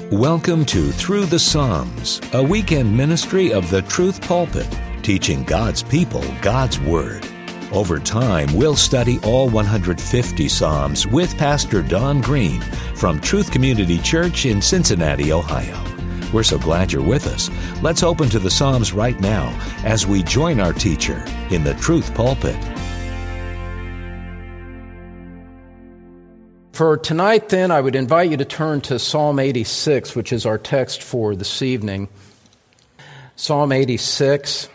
Welcome to Through the Psalms, a weekend ministry of the Truth Pulpit, teaching God's people God's Word. Over time, we'll study all 150 Psalms with Pastor Don Green from Truth Community Church in Cincinnati, Ohio. We're so glad you're with us. Let's open to the Psalms right now as we join our teacher in the Truth Pulpit. For tonight, then, I would invite you to turn to Psalm 86, which is our text for this evening. Psalm 86.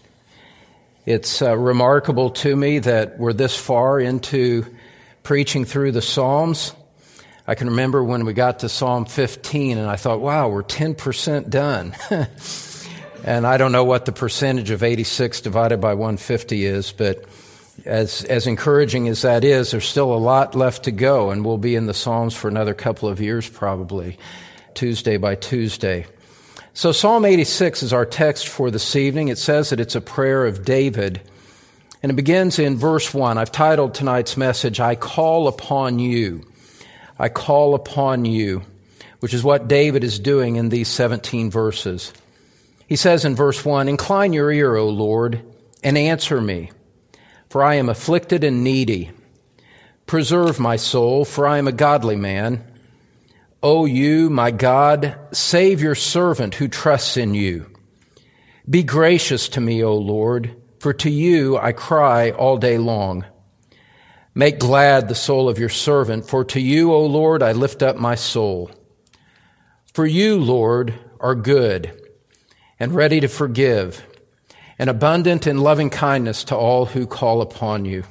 It's remarkable to me that we're this far into preaching through the Psalms. I can remember when we got to Psalm 15, and I thought, wow, we're 10% done. And I don't know what the percentage of 86 divided by 150 is, but as encouraging as that is, there's still a lot left to go, and we'll be in the Psalms for another couple of years probably, Tuesday by Tuesday. So Psalm 86 is our text for this evening. It says that it's a prayer of David, and it begins in verse 1. I've titled tonight's message, I Call Upon You. I call upon you, which is what David is doing in these 17 verses. He says in verse 1, Incline your ear, O Lord, and answer me. For I am afflicted and needy. Preserve my soul, for I am a godly man. O you, my God, save your servant who trusts in you. Be gracious to me, O Lord, for to you I cry all day long. Make glad the soul of your servant, for to you, O Lord, I lift up my soul. For you, Lord, are good and ready to forgive, and abundant in loving kindness to all who call upon you.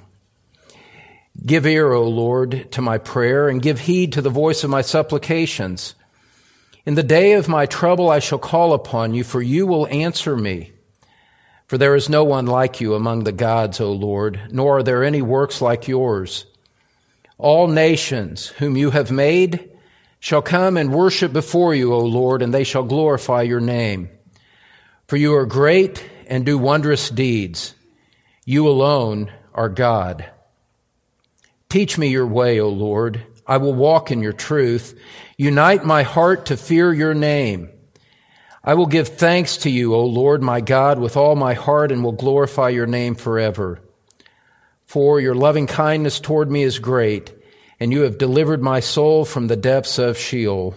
Give ear, O Lord, to my prayer, and give heed to the voice of my supplications. In the day of my trouble I shall call upon you, for you will answer me. For there is no one like you among the gods, O Lord, nor are there any works like yours. All nations whom you have made shall come and worship before you, O Lord, and they shall glorify your name. For you are great and do wondrous deeds. You alone are God. Teach me your way, O Lord. I will walk in your truth. Unite my heart to fear your name. I will give thanks to you, O Lord, my God, with all my heart, and will glorify your name forever. For your loving kindness toward me is great, and you have delivered my soul from the depths of Sheol.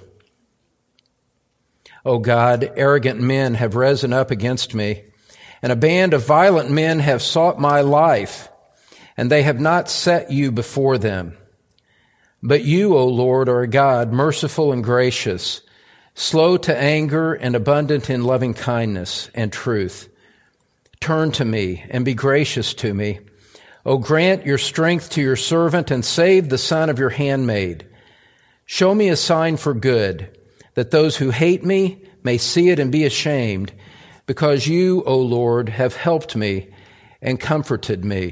O God, arrogant men have risen up against me, and a band of violent men have sought my life, and they have not set you before them. But you, O Lord, are a God, merciful and gracious, slow to anger and abundant in loving kindness and truth. Turn to me and be gracious to me. O grant your strength to your servant and save the son of your handmaid. Show me a sign for good, that those who hate me may see it and be ashamed, because you, O Lord, have helped me and comforted me.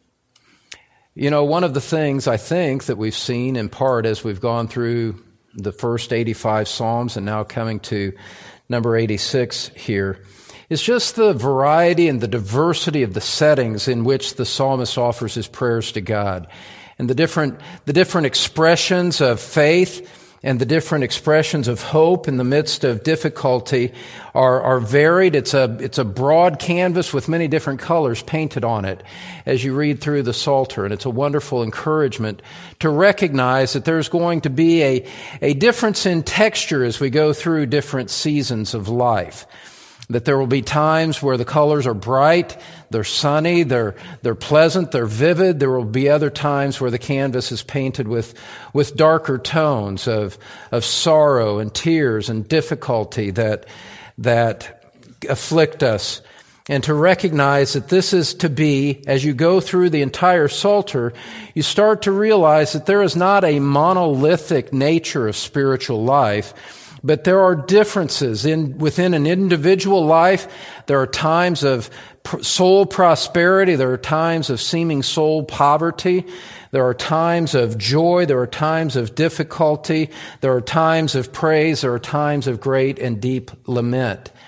You know, one of the things I think that we've seen in part as we've gone through the first 85 Psalms and now coming to number 86 here is just the variety and the diversity of the settings in which the psalmist offers his prayers to God, and the different expressions of faith and the different expressions of hope in the midst of difficulty are varied. It's a broad canvas with many different colors painted on it as you read through the Psalter. And it's a wonderful encouragement to recognize that there's going to be a difference in texture as we go through different seasons of life. That there will be times where the colors are bright, they're sunny, they're pleasant, they're vivid. There will be other times where the canvas is painted with darker tones of sorrow and tears and difficulty that afflict us. And to recognize that this is to be, as you go through the entire Psalter, you start to realize that there is not a monolithic nature of spiritual life, but there are differences within an individual life. There are times of soul prosperity. There are times of seeming soul poverty. There are times of joy. There are times of difficulty. There are times of praise. There are times of great and deep lament.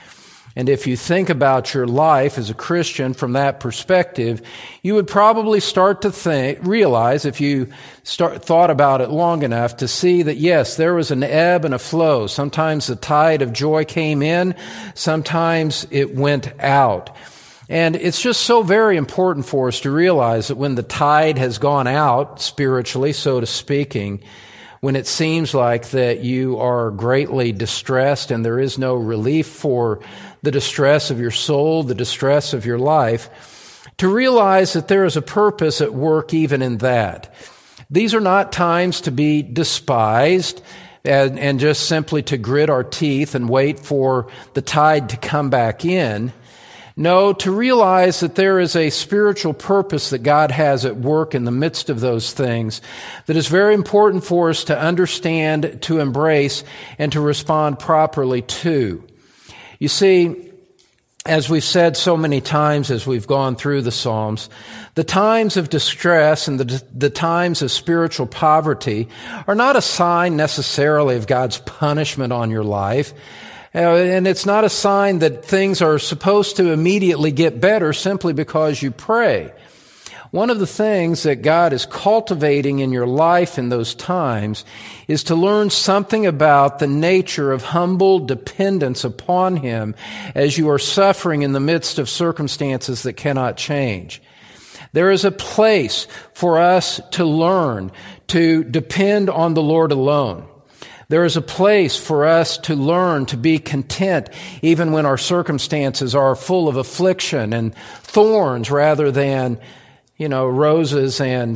And if you think about your life as a Christian from that perspective, you would probably start to realize, if you thought about it long enough, to see that yes, there was an ebb and a flow. Sometimes the tide of joy came in, sometimes it went out. And it's just so very important for us to realize that when the tide has gone out, spiritually, so to speaking, when it seems like that you are greatly distressed and there is no relief for the distress of your soul, the distress of your life, to realize that there is a purpose at work even in that. These are not times to be despised and just simply to grit our teeth and wait for the tide to come back in. No, to realize that there is a spiritual purpose that God has at work in the midst of those things that is very important for us to understand, to embrace, and to respond properly to. You see, as we've said so many times as we've gone through the Psalms, the times of distress and the times of spiritual poverty are not a sign necessarily of God's punishment on your life. And it's not a sign that things are supposed to immediately get better simply because you pray. One of the things that God is cultivating in your life in those times is to learn something about the nature of humble dependence upon Him as you are suffering in the midst of circumstances that cannot change. There is a place for us to learn to depend on the Lord alone. There is a place for us to learn to be content even when our circumstances are full of affliction and thorns rather than, roses and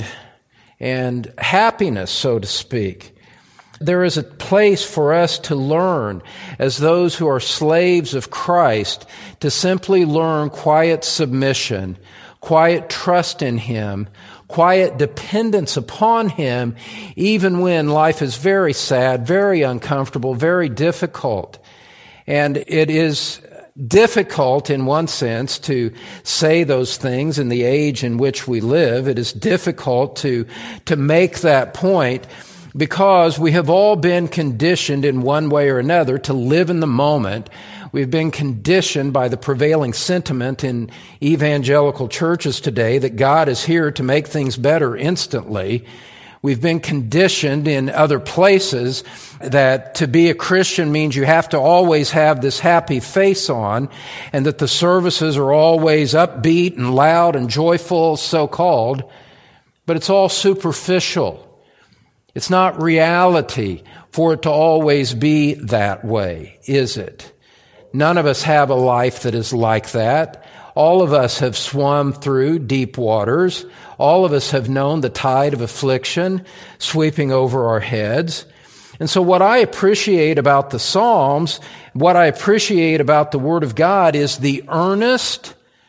happiness, so to speak. There is a place for us to learn as those who are slaves of Christ to simply learn quiet submission, quiet trust in Him, quiet dependence upon Him, even when life is very sad, very uncomfortable, very difficult. And it is difficult in one sense to say those things in the age in which we live. It is difficult to make that point because we have all been conditioned in one way or another to live in the moment. We've been conditioned by the prevailing sentiment in evangelical churches today that God is here to make things better instantly. We've been conditioned in other places that to be a Christian means you have to always have this happy face on, and that the services are always upbeat and loud and joyful, so-called, but it's all superficial. It's not reality for it to always be that way, is it? None of us have a life that is like that. All of us have swum through deep waters. All of us have known the tide of affliction sweeping over our heads. And so what I appreciate about the Psalms, what I appreciate about the Word of God is the earnest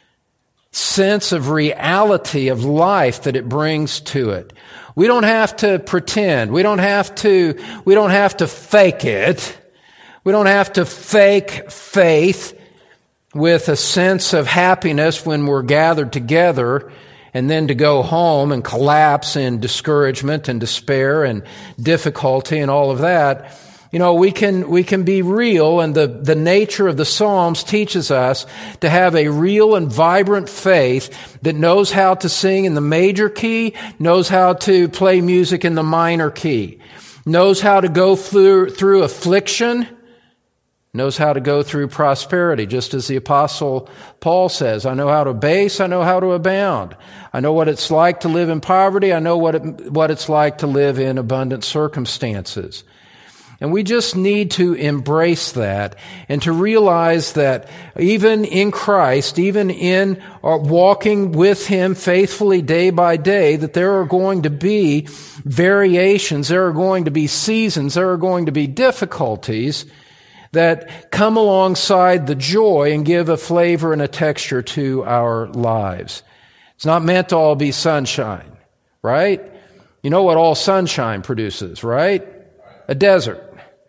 sense of reality of life that it brings to it. We don't have to pretend. We don't have to fake it. We don't have to fake faith with a sense of happiness when we're gathered together and then to go home and collapse in discouragement and despair and difficulty and all of that. We can be real, and the nature of the Psalms teaches us to have a real and vibrant faith that knows how to sing in the major key, knows how to play music in the minor key, knows how to go through affliction, knows how to go through prosperity, just as the Apostle Paul says, I know how to abase, I know how to abound. I know what it's like to live in poverty, I know what it's like to live in abundant circumstances. And we just need to embrace that and to realize that even in Christ, even in our walking with Him faithfully day by day, that there are going to be variations, there are going to be seasons, there are going to be difficulties that come alongside the joy and give a flavor and a texture to our lives. It's not meant to all be sunshine, right? You know what all sunshine produces, right? A desert.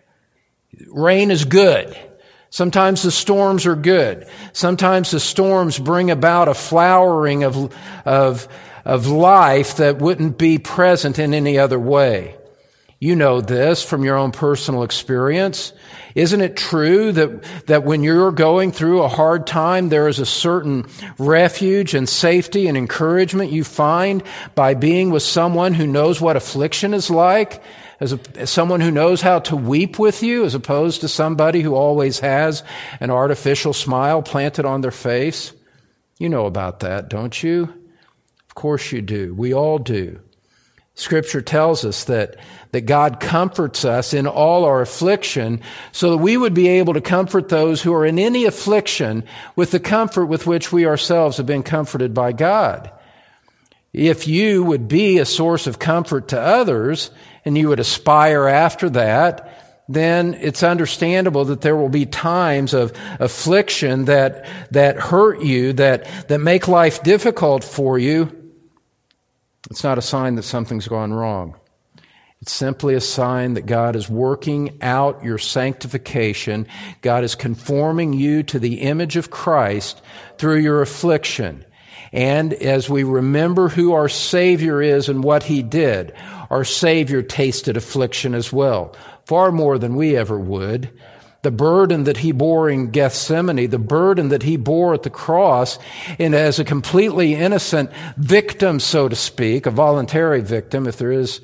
Rain is good. Sometimes the storms are good. Sometimes the storms bring about a flowering of life that wouldn't be present in any other way. You know this from your own personal experience. Isn't it true that when you're going through a hard time, there is a certain refuge and safety and encouragement you find by being with someone who knows what affliction is like, as someone who knows how to weep with you, as opposed to somebody who always has an artificial smile planted on their face? You know about that, don't you? Of course you do. We all do. Scripture tells us that God comforts us in all our affliction so that we would be able to comfort those who are in any affliction with the comfort with which we ourselves have been comforted by God. If you would be a source of comfort to others and you would aspire after that, then it's understandable that there will be times of affliction that hurt you, that make life difficult for you. It's not a sign that something's gone wrong. It's simply a sign that God is working out your sanctification. God is conforming you to the image of Christ through your affliction. And as we remember who our Savior is and what He did, our Savior tasted affliction as well, far more than we ever would. The burden that He bore in Gethsemane, the burden that He bore at the cross, and as a completely innocent victim, so to speak, a voluntary victim, if there is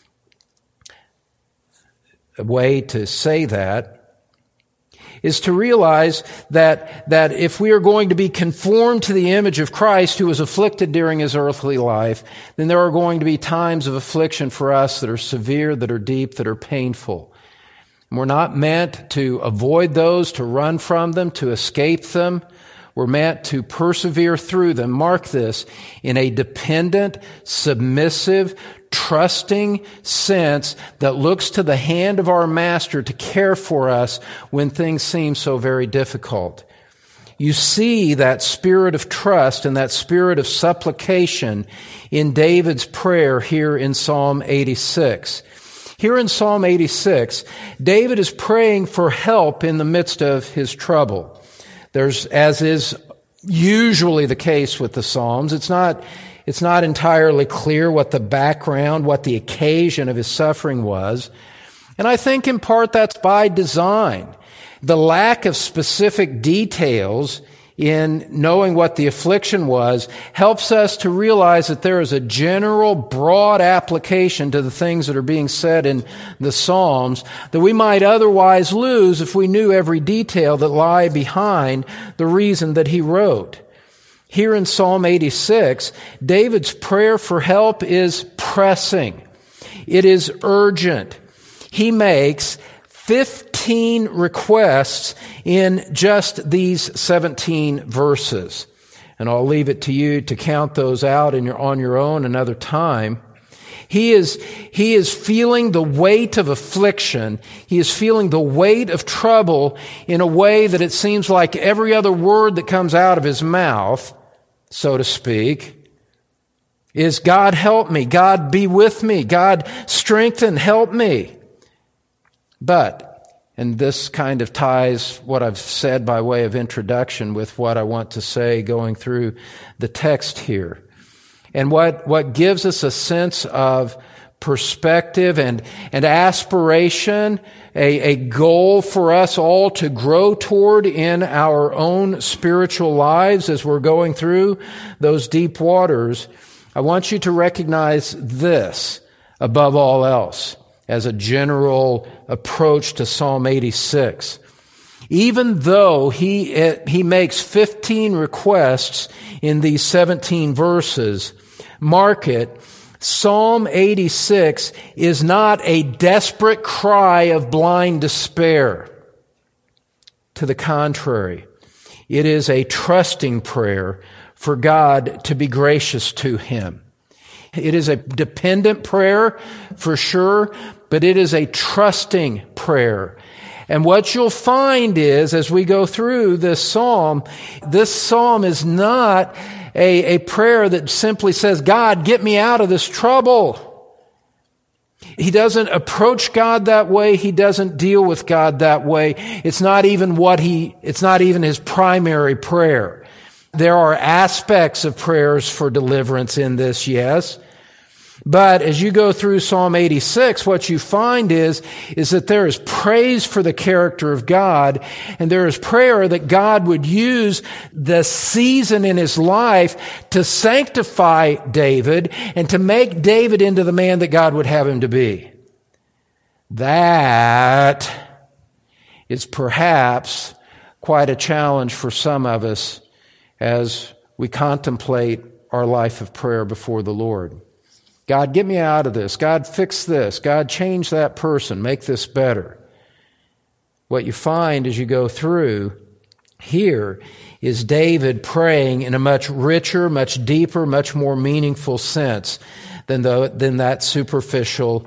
a way to say that, is to realize that if we are going to be conformed to the image of Christ who was afflicted during His earthly life, then there are going to be times of affliction for us that are severe, that are deep, that are painful. We're not meant to avoid those, to run from them, to escape them. We're meant to persevere through them. Mark this, in a dependent, submissive, trusting sense that looks to the hand of our Master to care for us when things seem so very difficult. You see that spirit of trust and that spirit of supplication in David's prayer here in Psalm 86. Here in Psalm 86, David is praying for help in the midst of his trouble. There's, as is usually the case with the Psalms, it's not entirely clear what the background, what the occasion of his suffering was. And I think in part that's by design. The lack of specific details in knowing what the affliction was helps us to realize that there is a general, broad application to the things that are being said in the Psalms that we might otherwise lose if we knew every detail that lie behind the reason that he wrote. Here in Psalm 86, David's prayer for help is pressing. It is urgent. He makes 15 requests in just these 17 verses. And I'll leave it to you to count those out on your own another time. He is feeling the weight of affliction. He is feeling the weight of trouble in a way that it seems like every other word that comes out of his mouth, so to speak, is God help me, God be with me, God strengthen, help me. But, and this kind of ties what I've said by way of introduction with what I want to say going through the text here. And what gives us a sense of perspective and aspiration, a goal for us all to grow toward in our own spiritual lives as we're going through those deep waters, I want you to recognize this above all else as a general approach to Psalm 86. Even though he makes 15 requests in these 17 verses, mark it, Psalm 86 is not a desperate cry of blind despair. To the contrary, it is a trusting prayer for God to be gracious to him. It is a dependent prayer, for sure, but it is a trusting prayer. And what you'll find is, as we go through this psalm is not a prayer that simply says, God, get me out of this trouble. He doesn't approach God that way. He doesn't deal with God that way. It's not even his primary prayer. There are aspects of prayers for deliverance in this, yes. But as you go through Psalm 86, what you find is that there is praise for the character of God, and there is prayer that God would use the season in his life to sanctify David and to make David into the man that God would have him to be. That is perhaps quite a challenge for some of us as we contemplate our life of prayer before the Lord. God, get me out of this. God, fix this. God, change that person. Make this better. What you find as you go through here is David praying in a much richer, much deeper, much more meaningful sense than that superficial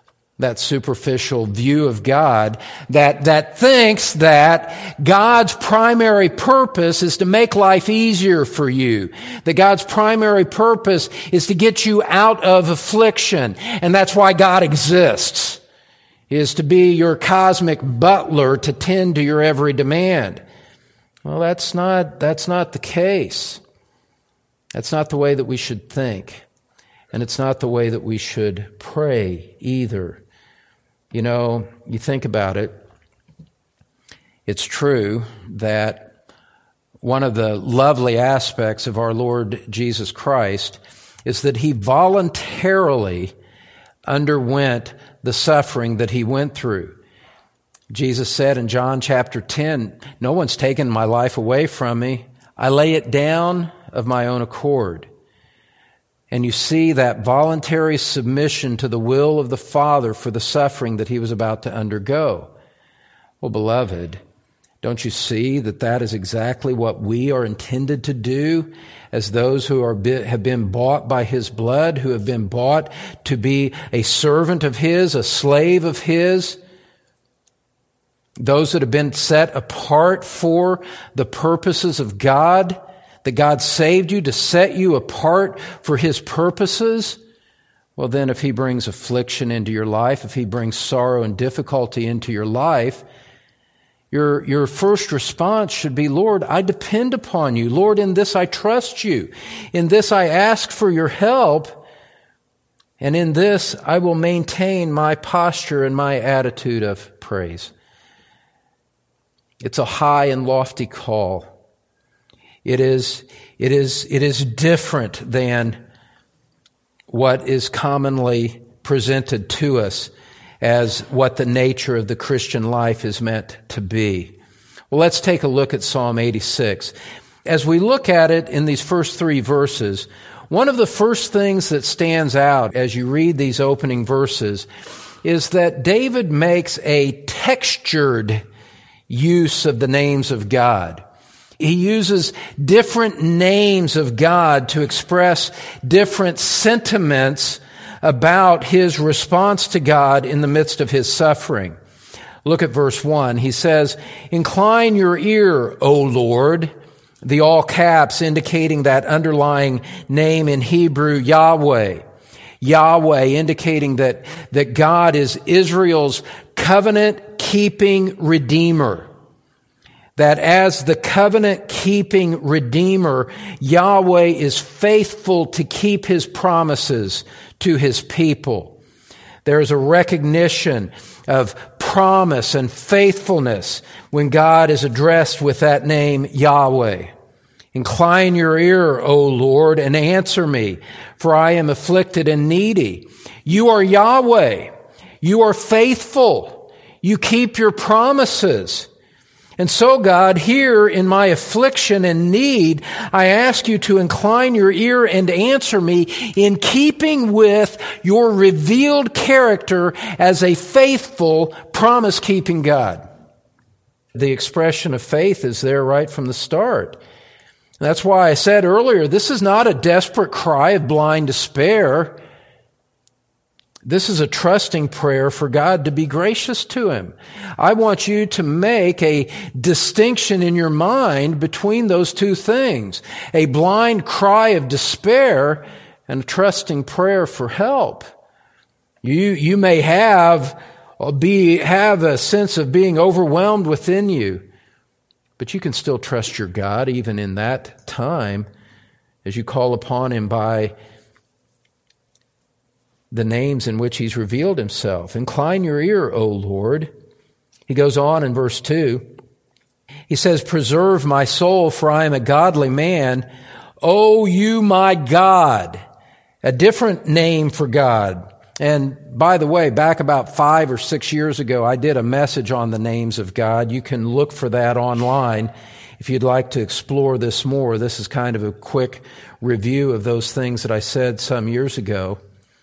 view of God that thinks that God's primary purpose is to make life easier for you. That God's primary purpose is to get you out of affliction. And that's why God exists, is to be your cosmic butler to tend to your every demand. Well, that's not the case. That's not the way that we should think. And it's not the way that we should pray either. You know, you think about it, it's true that one of the lovely aspects of our Lord Jesus Christ is that he voluntarily underwent the suffering that he went through. Jesus said in John chapter 10, "No one's taken my life away from me. I lay it down of my own accord." And you see that voluntary submission to the will of the Father for the suffering that he was about to undergo. Well, beloved, don't you see that that is exactly what we are intended to do as those who have been bought by his blood, who have been bought to be a servant of his, a slave of his, those that have been set apart for the purposes of God, that God saved you to set you apart for his purposes. Well, then if he brings affliction into your life, if he brings sorrow and difficulty into your life, your first response should be, Lord, I depend upon you. Lord, in this I trust you. In this I ask for your help. And in this I will maintain my posture and my attitude of praise. It's a high and lofty call. It is different than what is commonly presented to us as what the nature of the Christian life is meant to be. Well, let's take a look at Psalm 86. As we look at it in these first three verses, one of the first things that stands out as you read these opening verses is that David makes a textured use of the names of God. He uses different names of God to express different sentiments about his response to God in the midst of his suffering. Look at verse 1. He says, "Incline your ear, O Lord," the all caps indicating that underlying name in Hebrew, Yahweh. Yahweh indicating that God is Israel's covenant-keeping Redeemer. That as the covenant-keeping Redeemer, Yahweh is faithful to keep his promises to his people. There is a recognition of promise and faithfulness when God is addressed with that name, Yahweh. "Incline your ear, O Lord, and answer me, for I am afflicted and needy." You are Yahweh. You are faithful. You keep your promises. And so, God, here in my affliction and need, I ask you to incline your ear and answer me in keeping with your revealed character as a faithful, promise-keeping God. The expression of faith is there right from the start. That's why I said earlier, this is not a desperate cry of blind despair. This is a trusting prayer for God to be gracious to him. I want you to make a distinction in your mind between those two things. A blind cry of despair and a trusting prayer for help. You may have a sense of being overwhelmed within you, but you can still trust your God even in that time as you call upon him by the names in which he's revealed himself. Incline your ear, O Lord. He goes on in verse 2. He says, preserve my soul, for I am a godly man. O you my God. A different name for God. And by the way, back about 5 or 6 years ago, I did a message on the names of God. You can look for that online if you'd like to explore this more. This is kind of a quick review of those things that I said some years ago.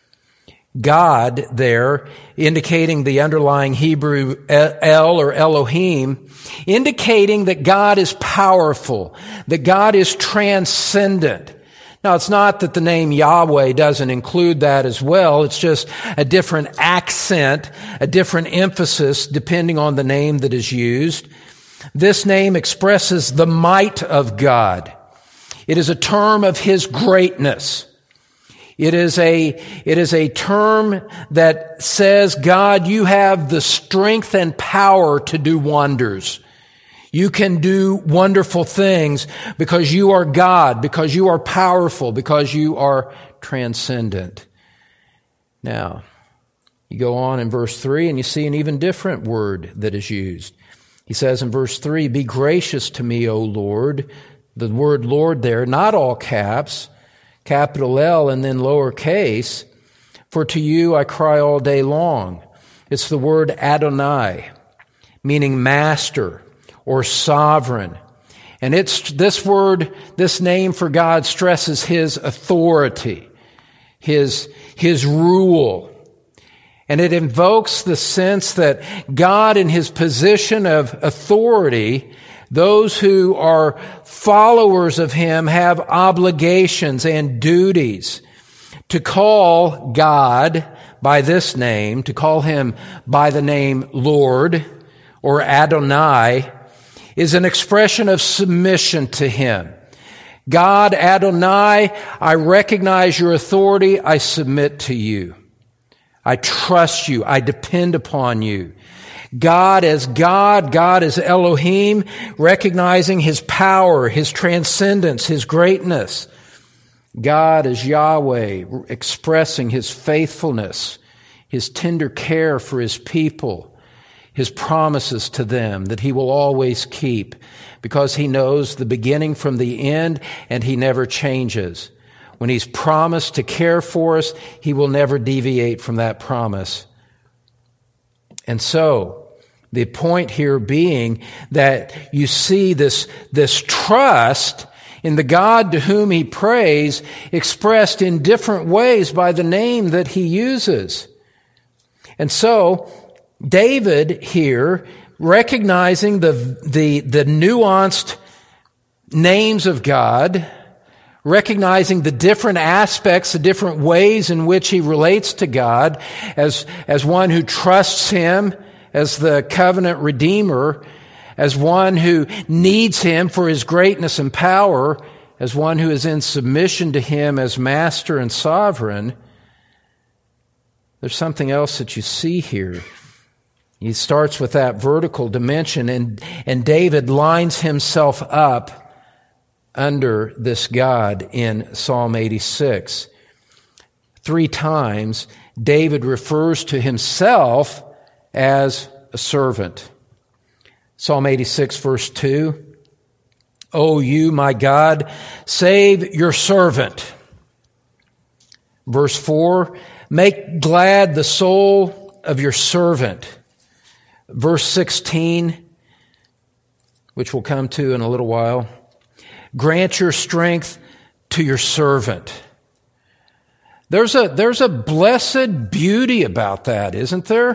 God there, indicating the underlying Hebrew El or Elohim, indicating that God is powerful, that God is transcendent. Now, it's not that the name Yahweh doesn't include that as well. It's just a different accent, a different emphasis depending on the name that is used. This name expresses the might of God. It is a term of His greatness. It is a term that says, God, you have the strength and power to do wonders. You can do wonderful things because you are God, because you are powerful, because you are transcendent. Now, you go on in verse 3 and you see an even different word that is used. He says in verse 3, be gracious to me, O Lord. The word Lord there, not all caps, capital L and then lowercase, for to you I cry all day long. It's the word Adonai, meaning master or sovereign. And it's this word, this name for God stresses His authority, His rule. And it invokes the sense that God in His position of authority, those who are followers of Him have obligations and duties to call God by this name, to call Him by the name Lord or Adonai, is an expression of submission to Him. God, Adonai, I recognize your authority. I submit to you. I trust you. I depend upon you. God as Elohim, recognizing His power, His transcendence, His greatness. God as Yahweh, expressing His faithfulness, His tender care for His people, His promises to them that He will always keep because He knows the beginning from the end and He never changes. When He's promised to care for us, He will never deviate from that promise. And so, the point here being that you see this trust in the God to whom he prays expressed in different ways by the name that he uses. And so, David here, recognizing the nuanced names of God, recognizing the different aspects, the different ways in which he relates to God as one who trusts him as the covenant redeemer, as one who needs him for his greatness and power, as one who is in submission to him as master and sovereign. There's something else that you see here. He starts with that vertical dimension, and David lines himself up under this God in Psalm 86. 3 times, David refers to himself as a servant. Psalm 86, verse 2, O you, my God, save your servant. Verse 4, make glad the soul of your servant. Verse 16, which we'll come to in a little while, grant your strength to your servant. There's a blessed beauty about that, isn't there?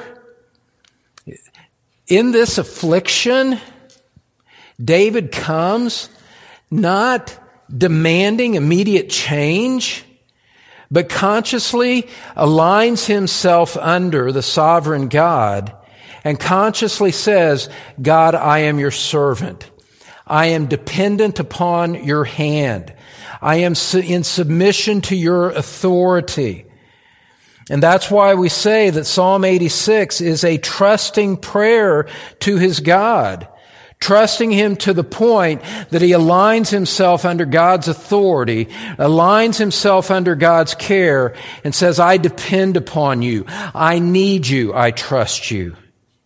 In this affliction, David comes not demanding immediate change, but consciously aligns himself under the sovereign God and consciously says, God, I am your servant. I am dependent upon your hand. I am in submission to your authority. And that's why we say that Psalm 86 is a trusting prayer to his God, Trusting Him to the point that he aligns himself under God's authority, aligns himself under God's care, and says, I depend upon you. I need you. I trust you.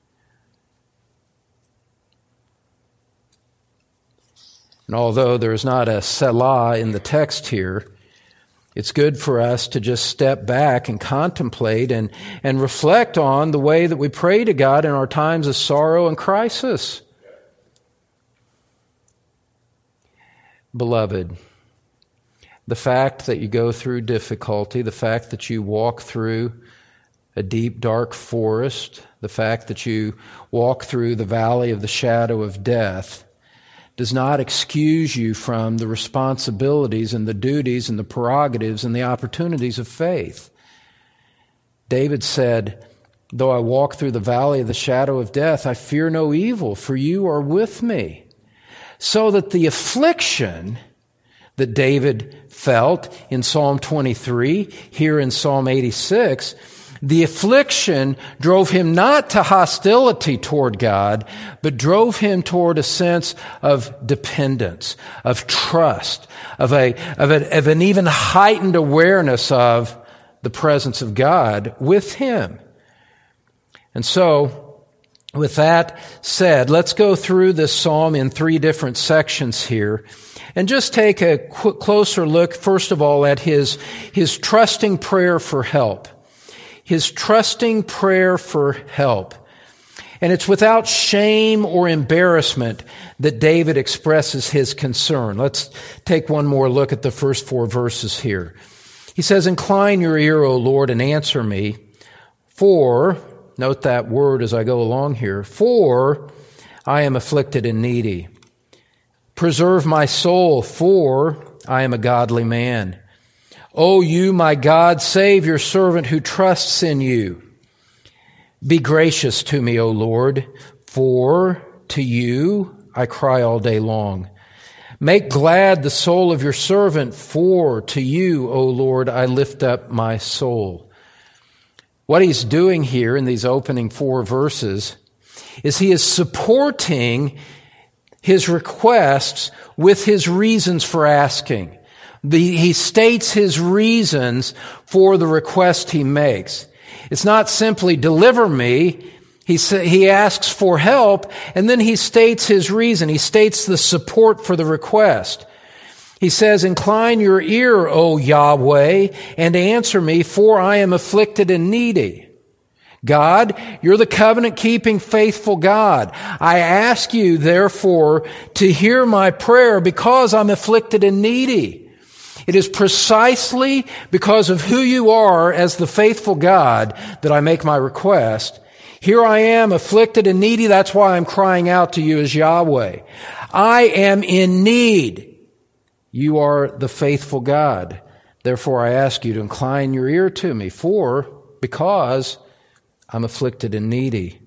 And although there's not a Selah in the text here, it's good for us to just step back and contemplate and reflect on the way that we pray to God in our times of sorrow and crisis. Beloved, the fact that you go through difficulty, the fact that you walk through a deep, dark forest, the fact that you walk through the valley of the shadow of death, does not excuse you from the responsibilities and the duties and the prerogatives and the opportunities of faith. David said, though I walk through the valley of the shadow of death, I fear no evil, for you are with me. So that the affliction that David felt in Psalm 23, here in Psalm 86, the affliction drove him not to hostility toward God, but drove him toward a sense of dependence, of trust, of an even heightened awareness of the presence of God with him. And so, with that said, let's go through this psalm in 3 different sections here and just take a closer look, first of all, at his trusting prayer for help. His trusting prayer for help. And it's without shame or embarrassment that David expresses his concern. Let's take one more look at the first 4 verses here. He says, incline your ear, O Lord, and answer me, for... Note that word as I go along here. For I am afflicted and needy. Preserve my soul, for I am a godly man. O you, my God, save your servant who trusts in you. Be gracious to me, O Lord, for to you I cry all day long. Make glad the soul of your servant, for to you, O Lord, I lift up my soul. What he's doing here in these opening 4 verses is he is supporting his requests with his reasons for asking. He states his reasons for the request he makes. It's not simply deliver me. He asks for help, and then he states his reason. He states the support for the request. He says, incline your ear, O Yahweh, and answer me, for I am afflicted and needy. God, you're the covenant-keeping, faithful God. I ask you, therefore, to hear my prayer because I'm afflicted and needy. It is precisely because of who you are as the faithful God that I make my request. Here I am, afflicted and needy. That's why I'm crying out to you as Yahweh. I am in need. You are the faithful God. Therefore, I ask you to incline your ear to me, because I'm afflicted and needy.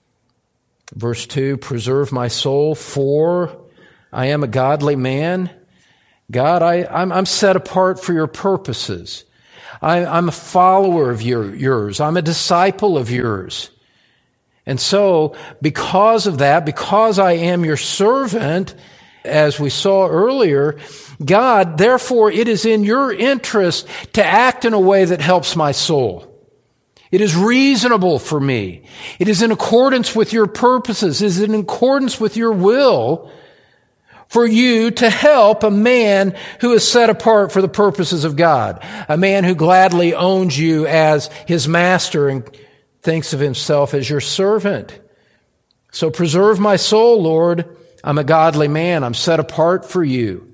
Verse 2, preserve my soul, for I am a godly man. God, I'm set apart for your purposes. I'm a follower of yours. I'm a disciple of yours. And so, because of that, because I am your servant, as we saw earlier, God, therefore, it is in your interest to act in a way that helps my soul. It is reasonable for me. It is in accordance with your purposes. It is in accordance with your will for you to help a man who is set apart for the purposes of God, a man who gladly owns you as his master and thinks of himself as your servant. So preserve my soul, Lord. I'm a godly man. I'm set apart for you.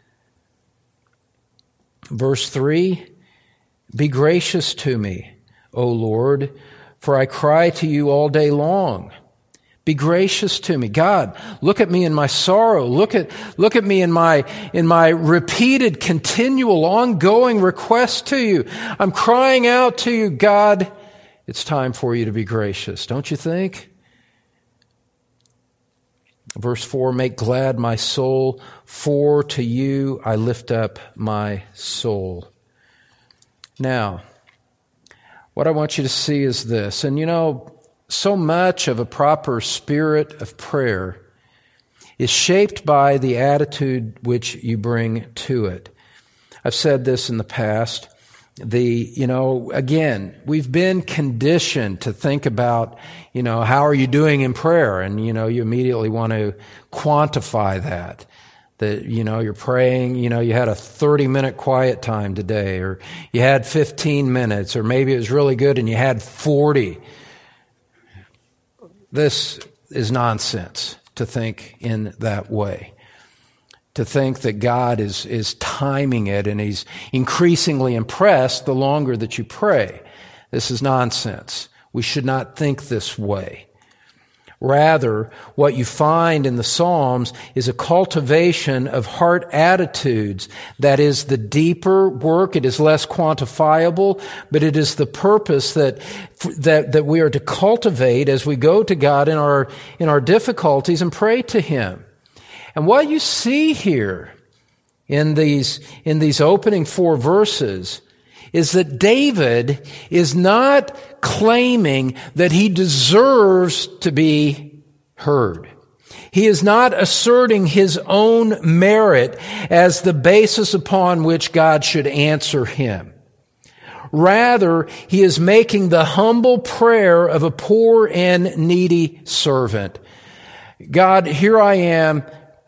Verse 3, be gracious to me, O Lord, for I cry to you all day long. Be gracious to me. God, look at me in my sorrow. Look at me in my repeated, continual, ongoing request to you. I'm crying out to you, God. It's time for you to be gracious, don't you think? Verse 4, make glad my soul, for to you I lift up my soul. Now, what I want you to see is this, and so much of a proper spirit of prayer is shaped by the attitude which you bring to it. I've said this in the past. Again, we've been conditioned to think about, how are you doing in prayer? And, you immediately want to quantify that. That, you're praying, you had a 30-minute quiet time today, or you had 15 minutes, or maybe it was really good and you had 40. This is nonsense to think in that way. To think that God is timing it and He's increasingly impressed the longer that you pray. This is nonsense. We should not think this way. Rather, what you find in the Psalms is a cultivation of heart attitudes. That is the deeper work. It is less quantifiable, but it is the purpose that we are to cultivate as we go to God in our difficulties and pray to Him. And what you see here in these opening 4 verses is that David is not claiming that he deserves to be heard. He is not asserting his own merit as the basis upon which God should answer him. Rather, he is making the humble prayer of a poor and needy servant. God, here I am,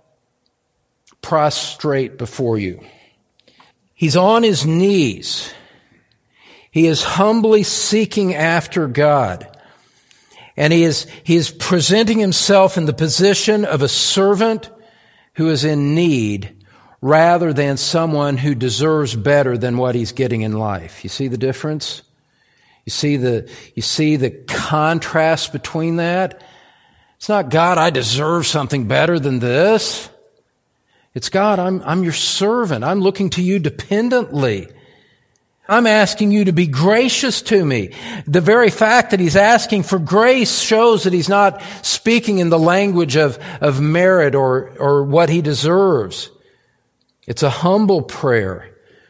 prostrate before you. He's on his knees. He is humbly seeking after God. And he is presenting himself in the position of a servant who is in need rather than someone who deserves better than what he's getting in life. You see the difference? You see the contrast between that? It's not, God, I deserve something better than this. It's, God, I'm your servant. I'm looking to you dependently. I'm asking you to be gracious to me. The very fact that he's asking for grace shows that he's not speaking in the language of merit or what he deserves. It's a humble prayer.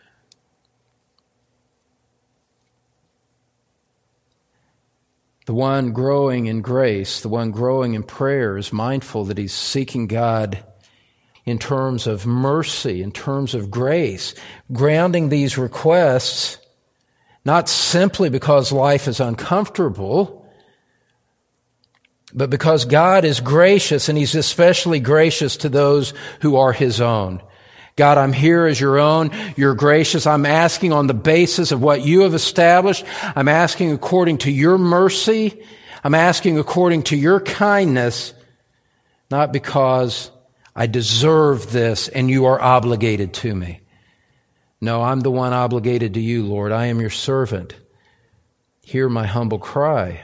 The one growing in grace, the one growing in prayer is mindful that he's seeking God in terms of mercy, in terms of grace, grounding these requests not simply because life is uncomfortable, but because God is gracious, and He's especially gracious to those who are His own. God, I'm here as your own. You're gracious. I'm asking on the basis of what you have established. I'm asking according to your mercy. I'm asking according to your kindness, not because I deserve this and you are obligated to me. No, I'm the one obligated to you, Lord. I am your servant. Hear my humble cry.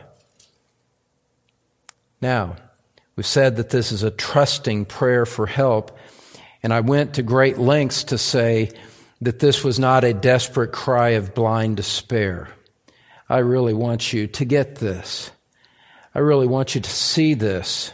Now, we've said that this is a trusting prayer for help, and I went to great lengths to say that this was not a desperate cry of blind despair. I really want you to get this. I really want you to see this.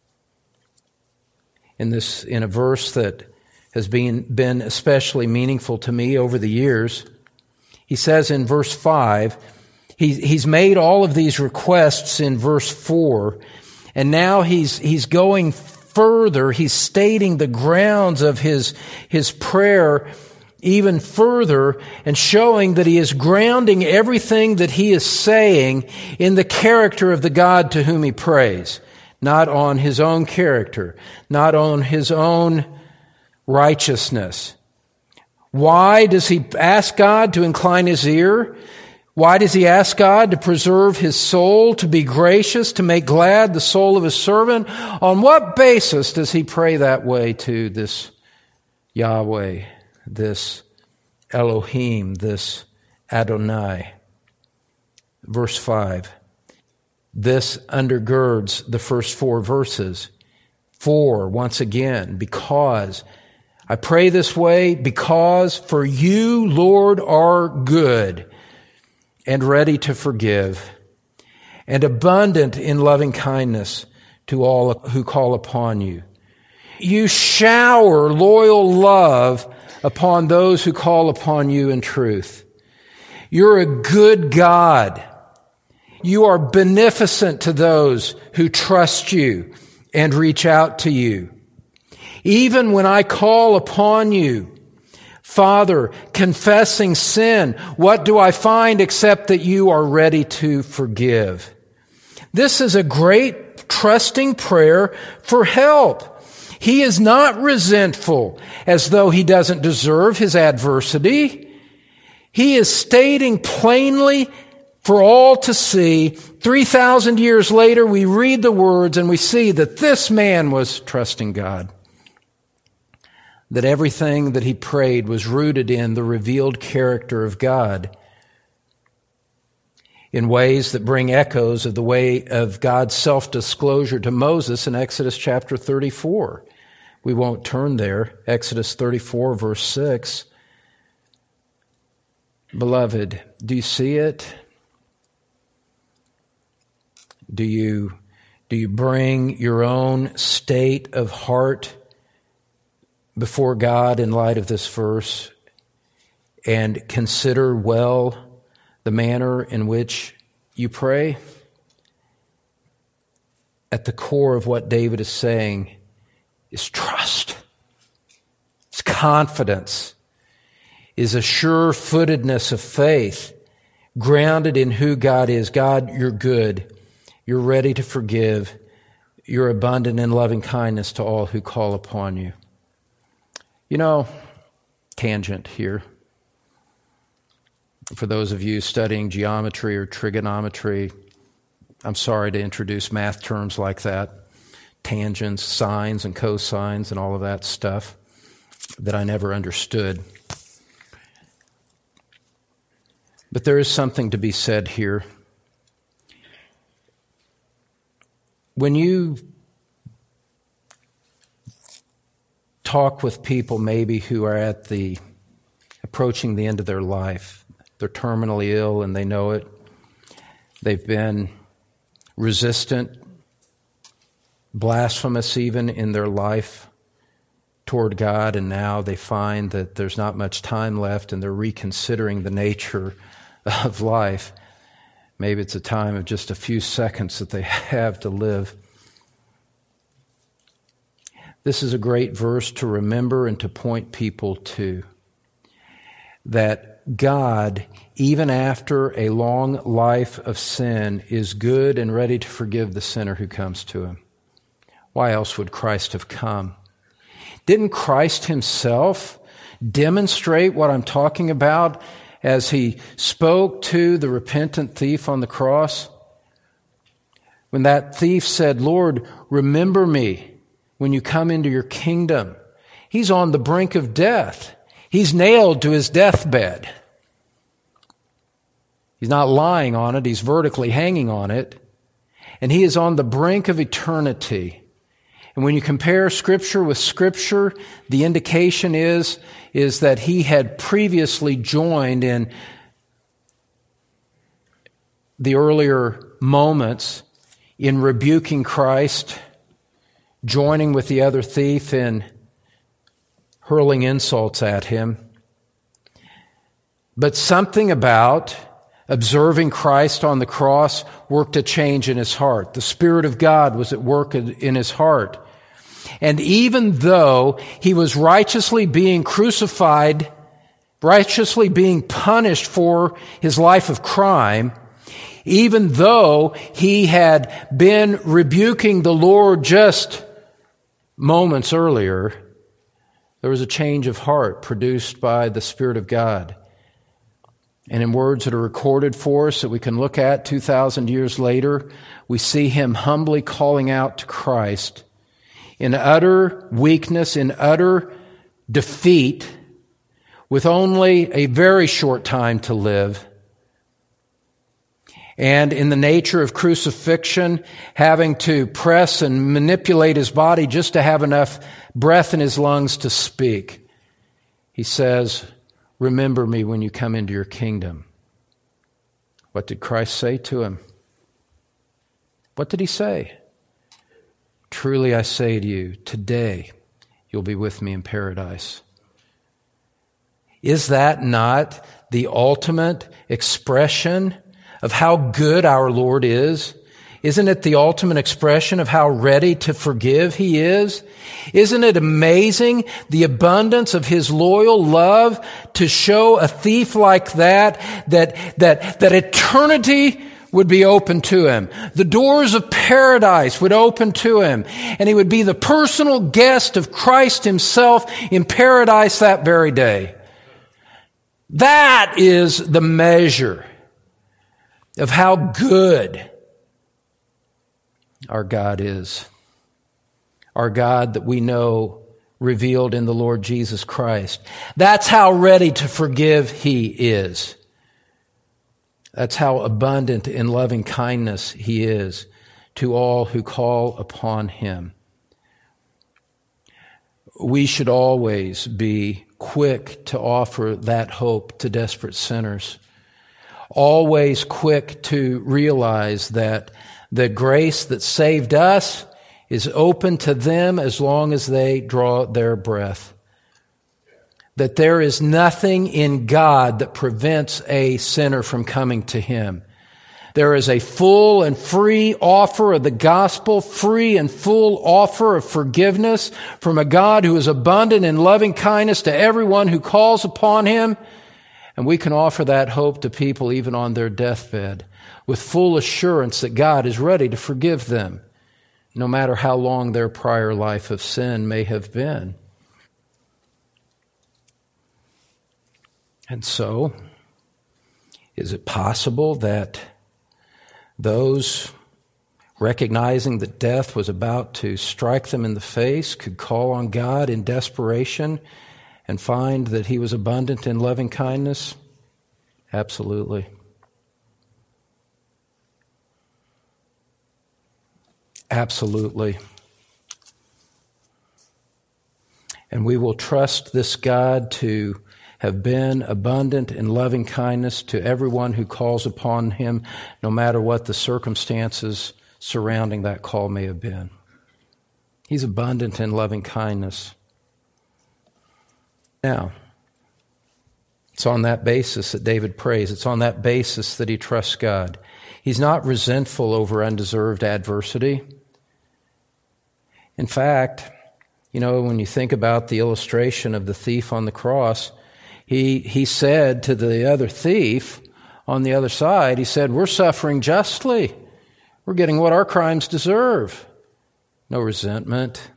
In a verse that has been especially meaningful to me over the years. He says in verse 5, he's made all of these requests in verse 4, and now he's going further. He's stating the grounds of his prayer even further and showing that he is grounding everything that he is saying in the character of the God to whom he prays. Not on his own character, not on his own righteousness. Why does he ask God to incline his ear? Why does he ask God to preserve his soul, to be gracious, to make glad the soul of his servant? On what basis does he pray that way to this Yahweh, this Elohim, this Adonai? Verse 5. This undergirds the first 4 verses. For, once again, because. I pray this way because for you, Lord, are good and ready to forgive and abundant in loving kindness to all who call upon you. You shower loyal love upon those who call upon you in truth. You're a good God. You are beneficent to those who trust you and reach out to you. Even when I call upon you, Father, confessing sin, what do I find except that you are ready to forgive? This is a great trusting prayer for help. He is not resentful as though he doesn't deserve his adversity. He is stating plainly for all to see. 3,000 years later, we read the words and we see that this man was trusting God. That everything that he prayed was rooted in the revealed character of God in ways that bring echoes of the way of God's self-disclosure to Moses in Exodus chapter 34. We won't turn there. Exodus 34, verse 6. Beloved, do you see it? Do you bring your own state of heart before God in light of this verse and consider well the manner in which you pray? At the core of what David is saying is trust. It's confidence. Is a sure-footedness of faith grounded in who God is. God, you're good. You're ready to forgive. You're abundant in loving kindness to all who call upon you. You know, tangent here. For those of you studying geometry or trigonometry, I'm sorry to introduce math terms like that. Tangents, sines and cosines and all of that stuff that I never understood. But there is something to be said here. When you talk with people maybe who are approaching the end of their life, they're terminally ill and they know it, they've been resistant, blasphemous even in their life toward God, and now they find that there's not much time left and they're reconsidering the nature of life. Maybe it's a time of just a few seconds that they have to live. This is a great verse to remember and to point people to. That God, even after a long life of sin, is good and ready to forgive the sinner who comes to him. Why else would Christ have come? Didn't Christ himself demonstrate what I'm talking about as he spoke to the repentant thief on the cross? When that thief said, Lord, remember me when you come into your kingdom. He's on the brink of death. He's nailed to his deathbed. He's not lying on it. He's vertically hanging on it. And he is on the brink of eternity. And when you compare Scripture with Scripture, the indication is that he had previously joined in the earlier moments in rebuking Christ, joining with the other thief in hurling insults at him. But something about observing Christ on the cross worked a change in his heart. The Spirit of God was at work in his heart. And even though he was righteously being crucified, righteously being punished for his life of crime, even though he had been rebuking the Lord just moments earlier, there was a change of heart produced by the Spirit of God. And in words that are recorded for us that we can look at 2,000 years later, we see him humbly calling out to Christ in utter weakness, in utter defeat, with only a very short time to live. And in the nature of crucifixion, having to press and manipulate his body just to have enough breath in his lungs to speak. He says, remember me when you come into your kingdom. What did Christ say to him? What did he say? Truly I say to you, today you'll be with me in paradise. Is that not the ultimate expression of how good our Lord is? Isn't it the ultimate expression of how ready to forgive He is? Isn't it amazing the abundance of His loyal love to show a thief like that eternity would be open to him. The doors of paradise would open to him, and he would be the personal guest of Christ Himself in paradise that very day. That is the measure of how good our God is. Our God that we know revealed in the Lord Jesus Christ. That's how ready to forgive He is. That's how abundant in loving kindness He is to all who call upon Him. We should always be quick to offer that hope to desperate sinners. Always quick to realize that the grace that saved us is open to them as long as they draw their breath. That there is nothing in God that prevents a sinner from coming to Him. There is a full and free offer of the gospel, free and full offer of forgiveness from a God who is abundant in loving kindness to everyone who calls upon Him. And we can offer that hope to people even on their deathbed with full assurance that God is ready to forgive them, no matter how long their prior life of sin may have been. And so, is it possible that those recognizing that death was about to strike them in the face could call on God in desperation and find that He was abundant in loving kindness? Absolutely. Absolutely. And we will trust this God to have been abundant in loving kindness to everyone who calls upon Him, no matter what the circumstances surrounding that call may have been. He's abundant in loving kindness. Now, it's on that basis that David prays. It's on that basis that he trusts God. He's not resentful over undeserved adversity. In fact, when you think about the illustration of the thief on the cross, he said to the other thief on the other side, he said, "We're suffering justly. We're getting what our crimes deserve." No resentment.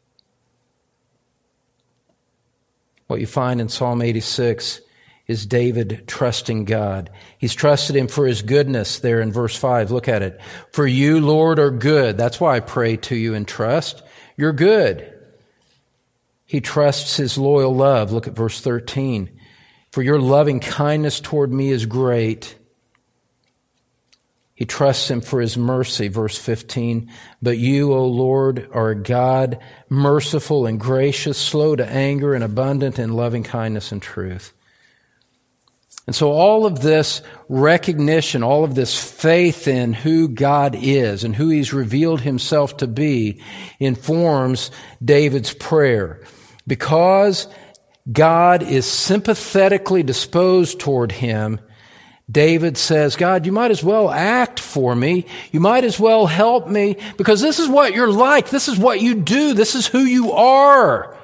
What you find in Psalm 86 is David trusting God. He's trusted Him for His goodness there in verse 5. Look at it. "For you, Lord, are good." That's why I pray to you in trust. You're good. He trusts His loyal love. Look at verse 13. "For your loving kindness toward me is great." He trusts Him for His mercy. Verse 15. "But you, O Lord, are a God merciful and gracious, slow to anger and abundant in loving kindness and truth." And so all of this recognition, all of this faith in who God is and who He's revealed Himself to be informs David's prayer. Because God is sympathetically disposed toward him, David says, "God, you might as well act for me. You might as well help me, because this is what you're like. This is what you do. This is who you are."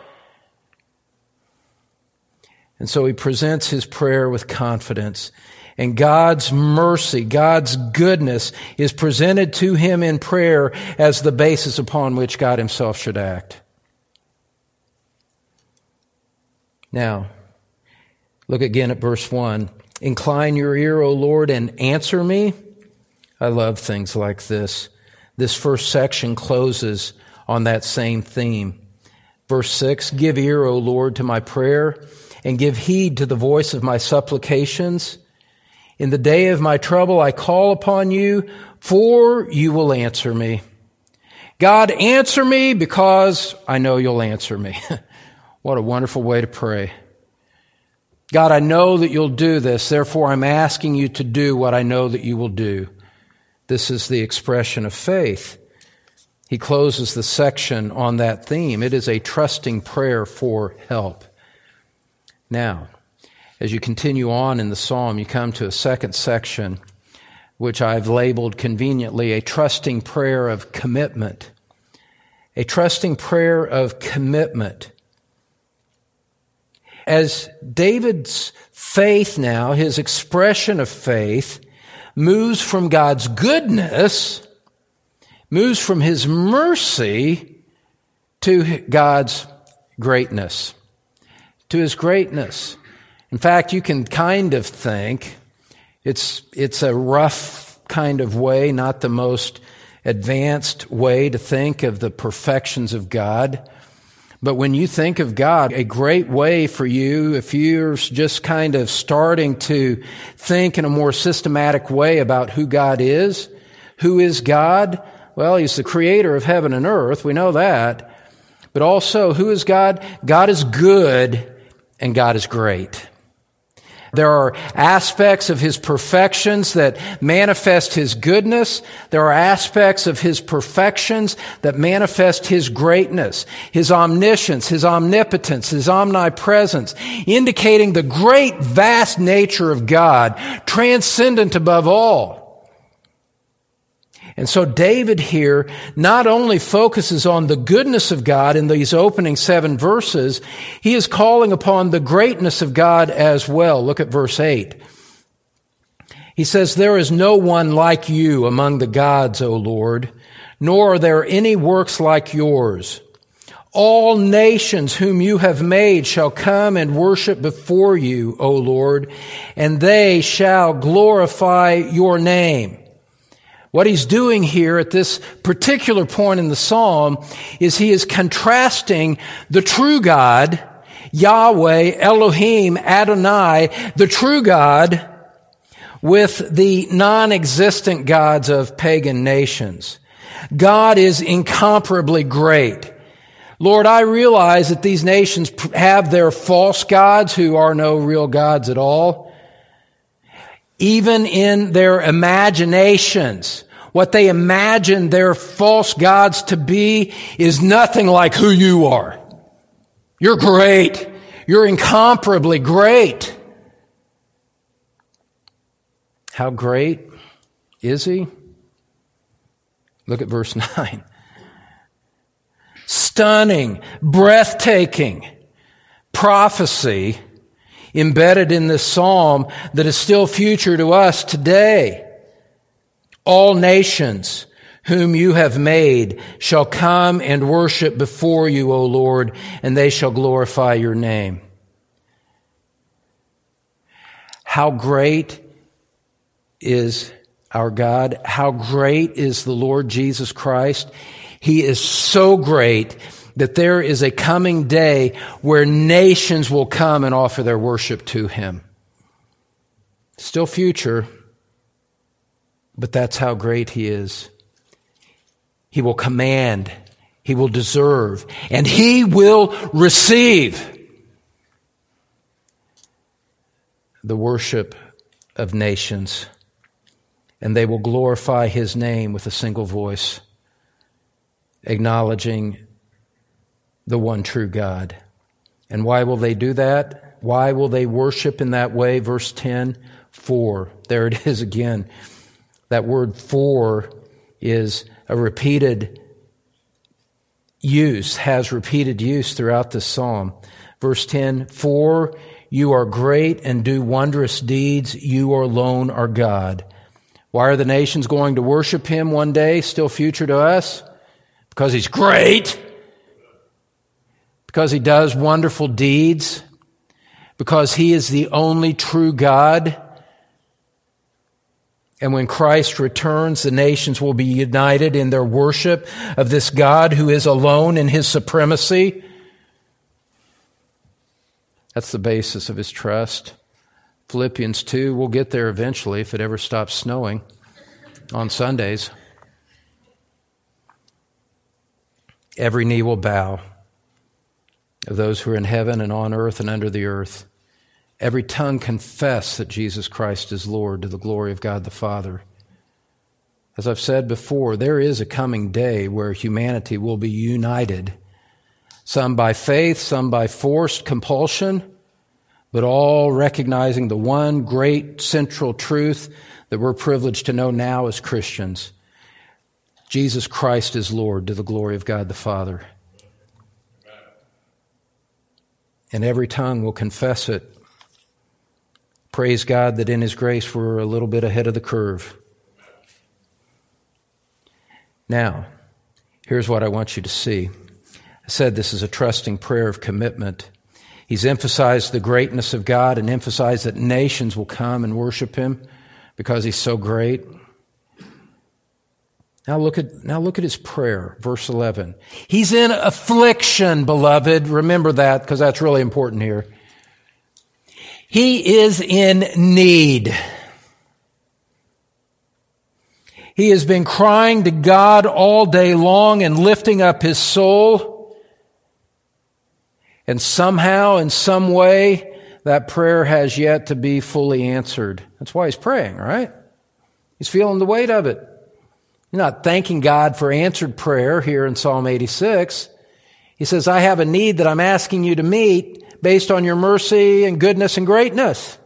And so he presents his prayer with confidence. And God's mercy, God's goodness is presented to him in prayer as the basis upon which God Himself should act. Now, look again at verse 1. "Incline your ear, O Lord, and answer me." I love things like this. This first section closes on that same theme. Verse 6, "Give ear, O Lord, to my prayer, and give heed to the voice of my supplications. In the day of my trouble I call upon you, for you will answer me." God, answer me because I know you'll answer me. What a wonderful way to pray. God, I know that you'll do this, therefore I'm asking you to do what I know that you will do. This is the expression of faith. He closes the section on that theme. It is a trusting prayer for help. Now, as you continue on in the psalm, you come to a second section which I've labeled conveniently a trusting prayer of commitment. A trusting prayer of commitment. As David's faith now, his expression of faith, moves from God's goodness, moves from His mercy to God's greatness. To His greatness. In fact, you can kind of think, it's a rough kind of way, not the most advanced way to think of the perfections of God. But when you think of God, a great way for you, if you're just kind of starting to think in a more systematic way about who God is, who is God? Well, He's the creator of heaven and earth. We know that. But also, who is God? God is good and God is great. There are aspects of His perfections that manifest His goodness. There are aspects of His perfections that manifest His greatness, His omniscience, His omnipotence, His omnipresence, indicating the great, vast nature of God, transcendent above all. And so David here not only focuses on the goodness of God in these opening 7 verses, he is calling upon the greatness of God as well. Look at verse 8. He says, "There is no one like you among the gods, O Lord, nor are there any works like yours. All nations whom you have made shall come and worship before you, O Lord, and they shall glorify your name." What he's doing here at this particular point in the psalm is he is contrasting the true God, Yahweh, Elohim, Adonai, the true God, with the non-existent gods of pagan nations. God is incomparably great. Lord, I realize that these nations have their false gods who are no real gods at all. Even in their imaginations, what they imagine their false gods to be is nothing like who you are. You're great. You're incomparably great. How great is He? Look at verse 9. Stunning, breathtaking prophecy embedded in this psalm that is still future to us today. All nations whom you have made shall come and worship before you, O Lord, and they shall glorify your name. How great is our God? How great is the Lord Jesus Christ? He is so great that there is a coming day where nations will come and offer their worship to Him. Still future, but that's how great He is. He will command, He will deserve, and He will receive the worship of nations, and they will glorify His name with a single voice, acknowledging the one true God. And why will they do that? Why will they worship in that way? Verse 10, for. There it is again. That word for is a repeated use, has repeated use throughout this psalm. Verse 10, for you are great and do wondrous deeds. You alone are God. Why are the nations going to worship Him one day, still future to us? Because He's great. Because He does wonderful deeds. Because He is the only true God. And when Christ returns, the nations will be united in their worship of this God who is alone in His supremacy. That's the basis of His trust. Philippians 2, we'll get there eventually if it ever stops snowing on Sundays. Every knee will bow of those who are in heaven and on earth and under the earth. Every tongue confess that Jesus Christ is Lord to the glory of God the Father. As I've said before, there is a coming day where humanity will be united, some by faith, some by forced compulsion, but all recognizing the one great central truth that we're privileged to know now as Christians. Jesus Christ is Lord, to the glory of God the Father. And every tongue will confess it. Praise God that in His grace we're a little bit ahead of the curve. Now, here's what I want you to see. I said this is a trusting prayer of commitment. He's emphasized the greatness of God and emphasized that nations will come and worship Him because He's so great. Now look at his prayer, verse 11. He's in affliction, beloved. Remember that, because that's really important here. He is in need. He has been crying to God all day long and lifting up his soul. And somehow, in some way, that prayer has yet to be fully answered. That's why he's praying, right? He's feeling the weight of it. You're not thanking God for answered prayer here in Psalm 86. He says, I have a need that I'm asking you to meet based on your mercy and goodness and greatness.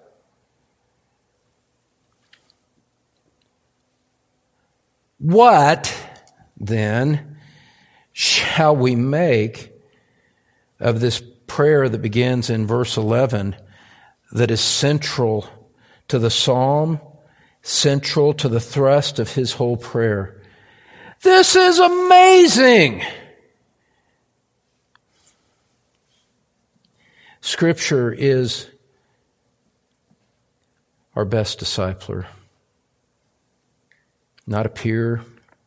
What, then, shall we make of this prayer that begins in verse 11 that is central to the psalm, central to the thrust of his whole prayer? This is amazing! Scripture is our best discipler. Not a peer,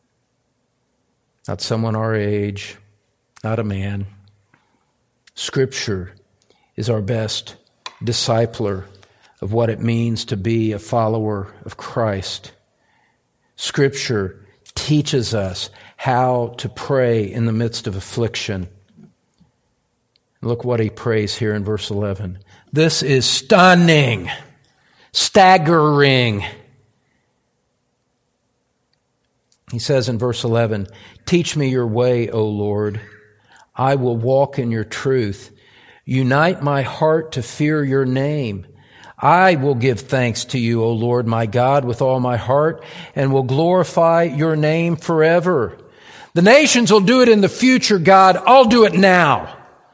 not someone our age, not a man. Scripture is our best discipler of what it means to be a follower of Christ. Scripture teaches us how to pray in the midst of affliction. Look what he prays here in verse 11. This is stunning, staggering. He says in verse 11, teach me your way, O Lord. I will walk in your truth. Unite my heart to fear your name. I will give thanks to you, O Lord, my God, with all my heart, and will glorify your name forever. The nations will do it in the future, God. I'll do it now.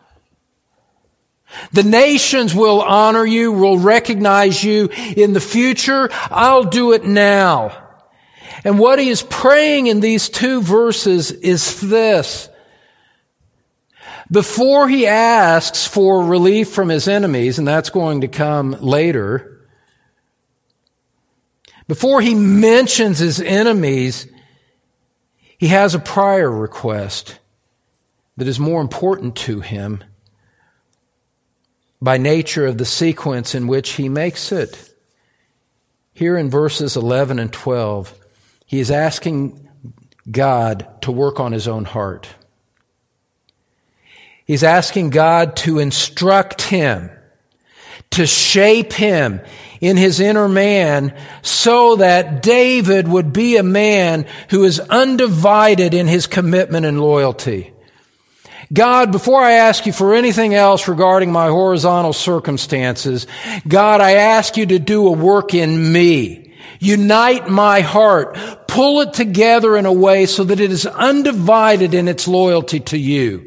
The nations will honor you, will recognize you in the future. I'll do it now. And what he is praying in these two verses is this. Before he asks for relief from his enemies, and that's going to come later, before he mentions his enemies, he has a prior request that is more important to him by nature of the sequence in which he makes it. Here in verses 11 and 12, he is asking God to work on his own heart. He's asking God to instruct him, to shape him in his inner man so that David would be a man who is undivided in his commitment and loyalty. God, before I ask you for anything else regarding my horizontal circumstances, God, I ask you to do a work in me. Unite my heart. Pull it together in a way so that it is undivided in its loyalty to you.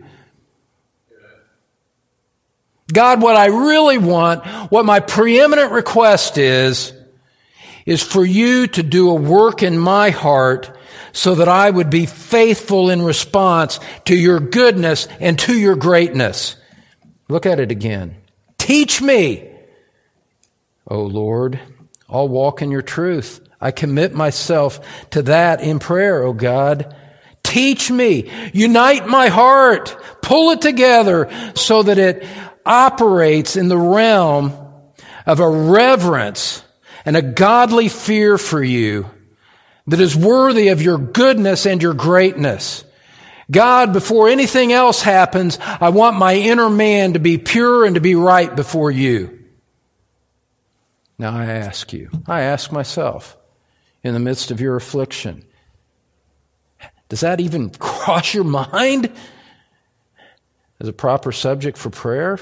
God, what I really want, what my preeminent request is for you to do a work in my heart so that I would be faithful in response to your goodness and to your greatness. Look at it again. Teach me, O Lord. I'll walk in your truth. I commit myself to that in prayer, O God. Teach me. Unite my heart. Pull it together so that it operates in the realm of a reverence and a godly fear for you that is worthy of your goodness and your greatness. God, before anything else happens, I want my inner man to be pure and to be right before you. Now I ask myself, in the midst of your affliction, does that even cross your mind as a proper subject for prayer?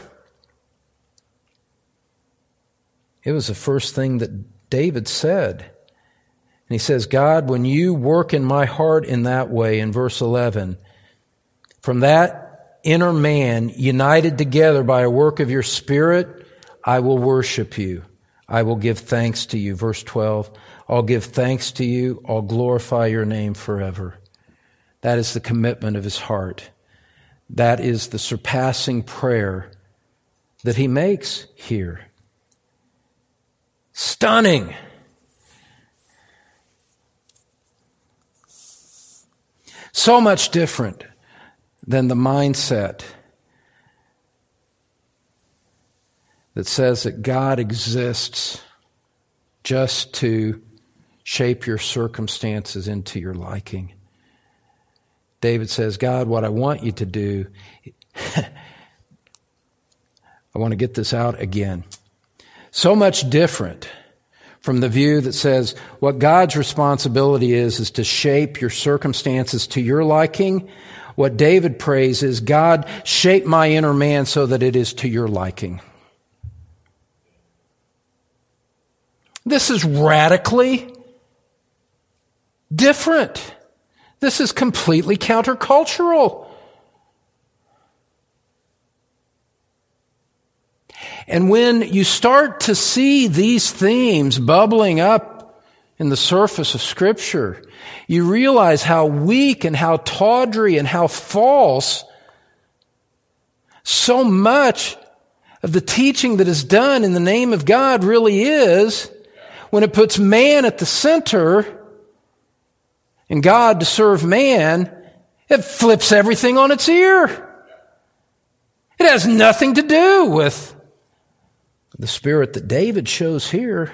It was the first thing that David said he says, God, when you work in my heart in that way, in verse 11, from that inner man united together by a work of your Spirit, I will worship you. I will give thanks to you. Verse 12, I'll give thanks to you. I'll glorify your name forever. That is the commitment of his heart. That is the surpassing prayer that he makes here. Stunning. So much different than the mindset that says that God exists just to shape your circumstances into your liking. David says, God, what I want you to do, I want to get this out again. So much different from the view that says what God's responsibility is to shape your circumstances to your liking. What David prays is, God, shape my inner man so that it is to your liking. This is radically different. This is completely countercultural. And when you start to see these themes bubbling up in the surface of Scripture, you realize how weak and how tawdry and how false so much of the teaching that is done in the name of God really is when it puts man at the center and God to serve man. It flips everything on its ear. It has nothing to do with the spirit that David shows here.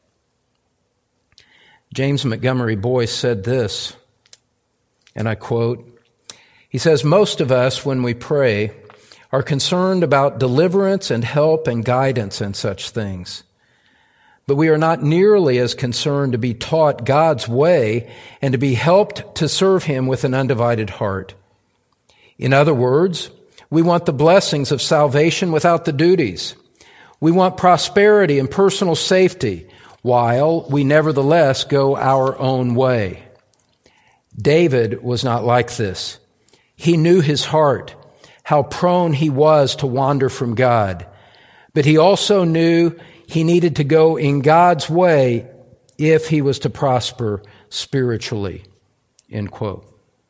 James Montgomery Boyce said this, and I quote, he says, most of us, when we pray, are concerned about deliverance and help and guidance and such things. But we are not nearly as concerned to be taught God's way and to be helped to serve Him with an undivided heart. In other words, we want the blessings of salvation without the duties. We want prosperity and personal safety, while we nevertheless go our own way. David was not like this. He knew his heart, how prone he was to wander from God. But he also knew he needed to go in God's way if he was to prosper spiritually. End quote.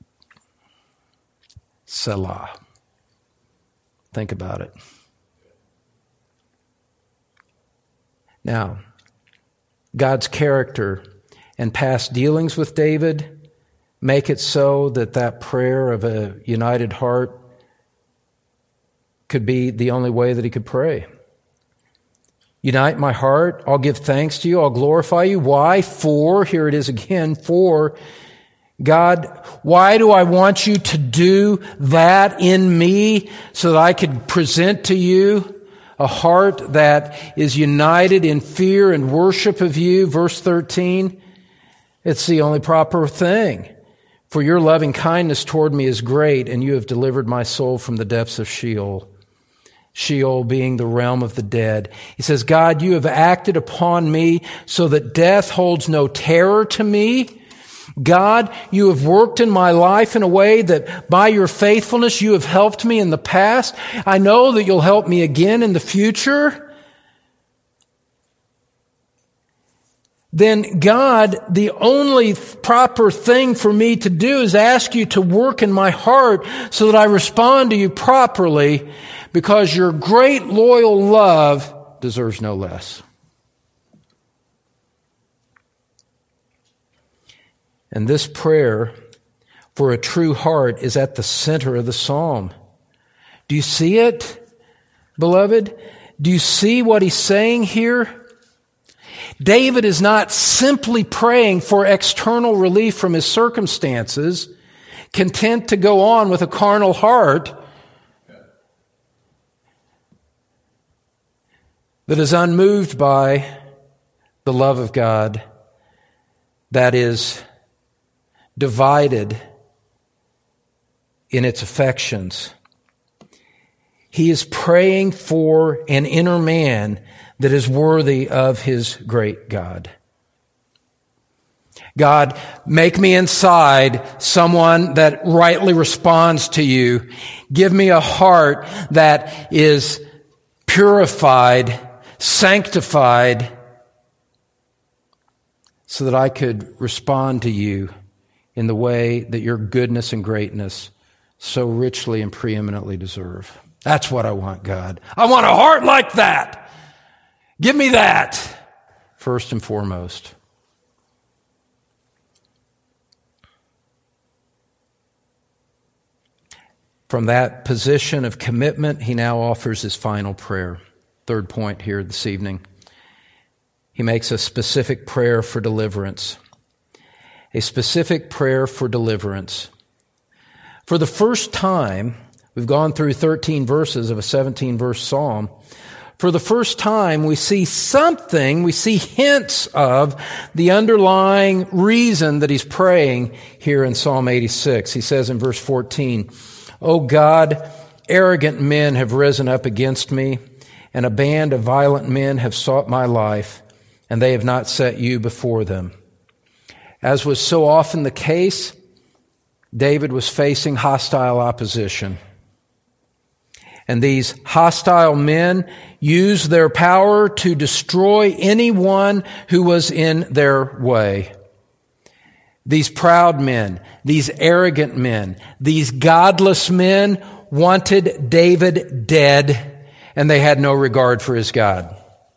Selah. Think about it. Now, God's character and past dealings with David make it so that that prayer of a united heart could be the only way that he could pray. Unite my heart. I'll give thanks to you. I'll glorify you. Why? For, here it is again, for God, why do I want you to do that in me so that I could present to you a heart that is united in fear and worship of you? Verse 13, it's the only proper thing. For your loving kindness toward me is great, and you have delivered my soul from the depths of Sheol. Sheol being the realm of the dead. He says, God, you have acted upon me so that death holds no terror to me. God, you have worked in my life in a way that by your faithfulness you have helped me in the past. I know that you'll help me again in the future. Then God, the only proper thing for me to do is ask you to work in my heart so that I respond to you properly, because your great loyal love deserves no less. And this prayer for a true heart is at the center of the psalm. Do you see it, beloved? Do you see what he's saying here? David is not simply praying for external relief from his circumstances, content to go on with a carnal heart that is unmoved by the love of God, that is divided in its affections. He is praying for an inner man that is worthy of his great God. God, make me inside someone that rightly responds to you. Give me a heart that is purified, sanctified, so that I could respond to you in the way that your goodness and greatness so richly and preeminently deserve. That's what I want, God. I want a heart like that. Give me that, first and foremost. From that position of commitment, he now offers his final prayer. Third point here this evening. He makes a specific prayer for deliverance. A specific prayer for deliverance. For the first time, we've gone through 13 verses of a 17-verse psalm. For the first time, we see hints of the underlying reason that he's praying here in Psalm 86. He says in verse 14, "O God, arrogant men have risen up against me, and a band of violent men have sought my life, and they have not set you before them." As was so often the case, David was facing hostile opposition. And these hostile men used their power to destroy anyone who was in their way. These proud men, these arrogant men, these godless men wanted David dead, and they had no regard for his God.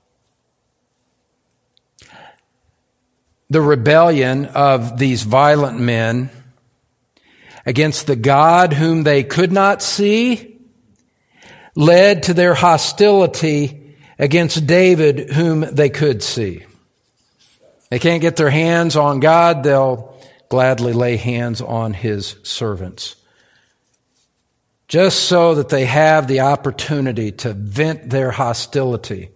The rebellion of these violent men against the God whom they could not see led to their hostility against David whom they could see. They can't get their hands on God, they'll gladly lay hands on his servants, just so that they have the opportunity to vent their hostility.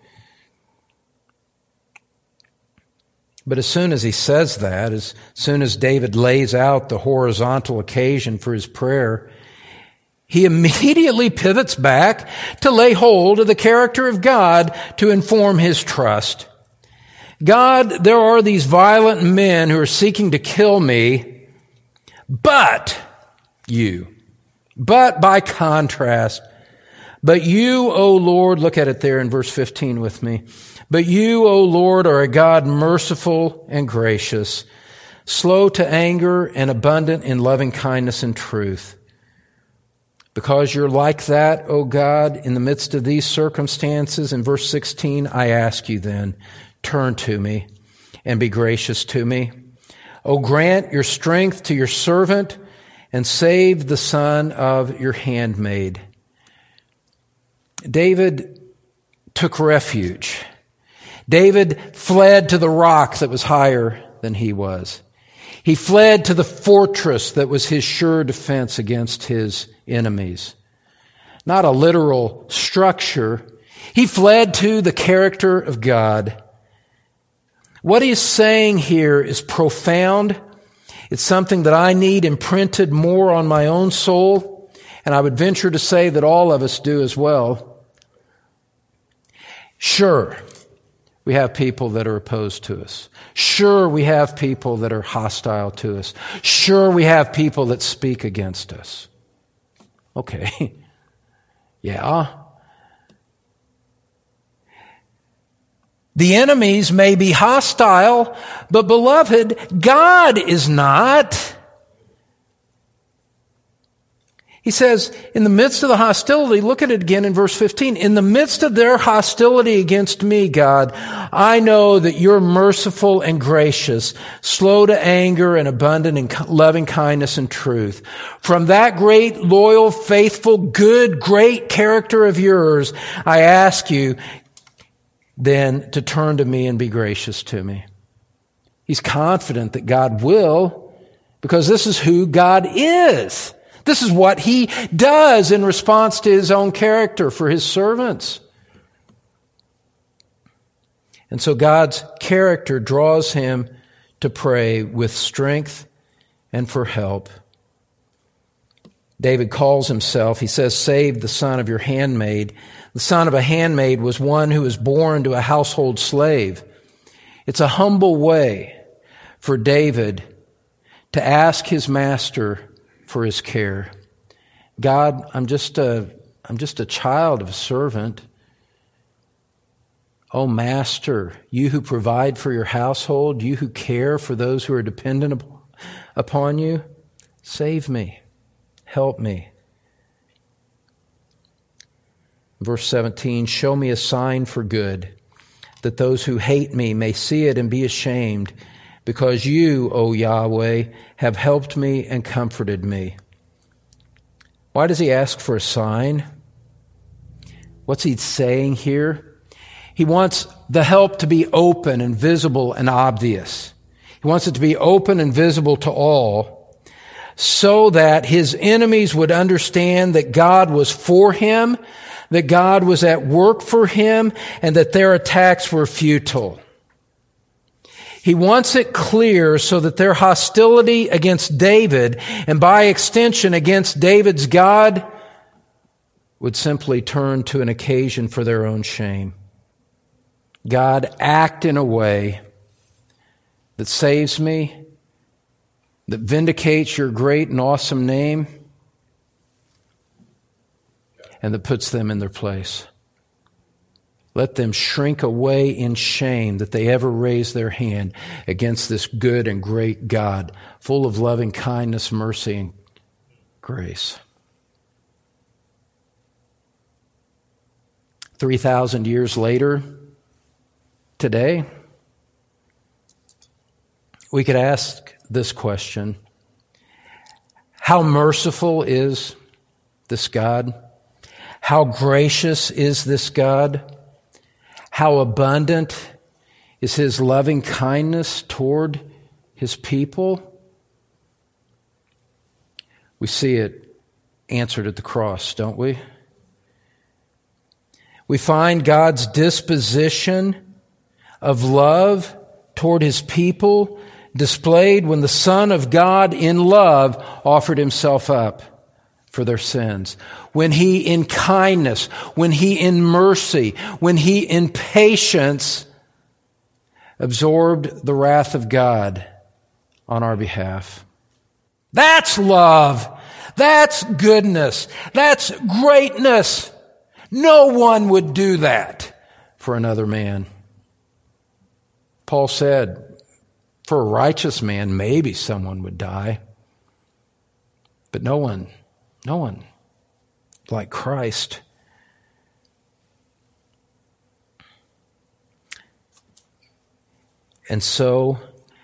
But as soon as he says that, as soon as David lays out the horizontal occasion for his prayer, he immediately pivots back to lay hold of the character of God to inform his trust. God, there are these violent men who are seeking to kill me, but you. But by contrast, but you, O Lord, look at it there in verse 15 with me. But you, O Lord, are a God merciful and gracious, slow to anger and abundant in loving kindness and truth. Because you're like that, O God, in the midst of these circumstances, in verse 16, I ask you then, turn to me and be gracious to me. O grant your strength to your servant and save the son of your handmaid. David took refuge. David fled to the rock that was higher than he was. He fled to the fortress that was his sure defense against his enemies. Not a literal structure. He fled to the character of God. What he's saying here is profound. It's something that I need imprinted more on my own soul, and I would venture to say that all of us do as well. Sure, we have people that are opposed to us. Sure, we have people that are hostile to us. Sure, we have people that speak against us. Okay. Yeah. The enemies may be hostile, but beloved, God is not. He says, in the midst of the hostility, look at it again in verse 15. In the midst of their hostility against me, God, I know that you're merciful and gracious, slow to anger and abundant in loving kindness and truth. From that great, loyal, faithful, good, great character of yours, I ask you then to turn to me and be gracious to me. He's confident that God will, because this is who God is. This is what he does in response to his own character for his servants. And so God's character draws him to pray with strength and for help. David calls himself, he says, save the son of your handmaid. The son of a handmaid was one who was born to a household slave. It's a humble way for David to ask his master for his care. God, I'm just a child of a servant. Oh, Master, you who provide for your household, you who care for those who are dependent upon you, save me, help me. Verse 17, show me a sign for good, that those who hate me may see it and be ashamed, because you, O Yahweh, have helped me and comforted me. Why does he ask for a sign? What's he saying here? He wants the help to be open and visible and obvious. He wants it to be open and visible to all, so that his enemies would understand that God was for him, that God was at work for him, and that their attacks were futile. He wants it clear so that their hostility against David, and by extension against David's God, would simply turn to an occasion for their own shame. God, act in a way that saves me, that vindicates your great and awesome name, and that puts them in their place. Let them shrink away in shame that they ever raise their hand against this good and great God, full of loving kindness, mercy, and grace. 3,000 years later, today, we could ask this question: how merciful is this God? How gracious is this God? How abundant is his loving kindness toward his people? We see it answered at the cross, don't we? We find God's disposition of love toward his people displayed when the Son of God in love offered himself up for their sins. When he in kindness, when he in mercy, when he in patience absorbed the wrath of God on our behalf. That's love. That's goodness. That's greatness. No one would do that for another man. Paul said, for a righteous man, maybe someone would die. But no one like Christ. And so,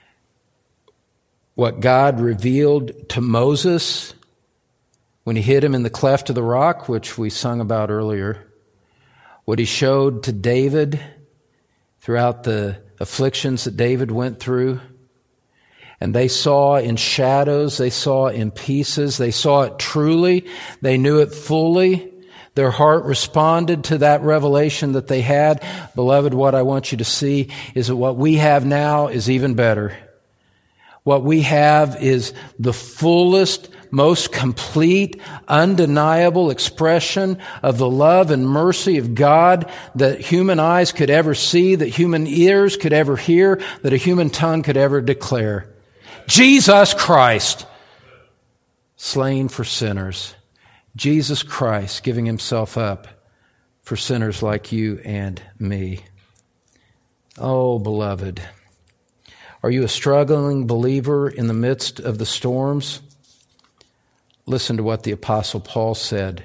what God revealed to Moses when he hid him in the cleft of the rock, which we sung about earlier, what he showed to David throughout the afflictions that David went through, and they saw in shadows, they saw in pieces, they saw it truly, they knew it fully. Their heart responded to that revelation that they had. Beloved, what I want you to see is that what we have now is even better. What we have is the fullest, most complete, undeniable expression of the love and mercy of God that human eyes could ever see, that human ears could ever hear, that a human tongue could ever declare. Jesus Christ, slain for sinners. Jesus Christ giving himself up for sinners like you and me. Oh, beloved, are you a struggling believer in the midst of the storms? Listen to what the Apostle Paul said.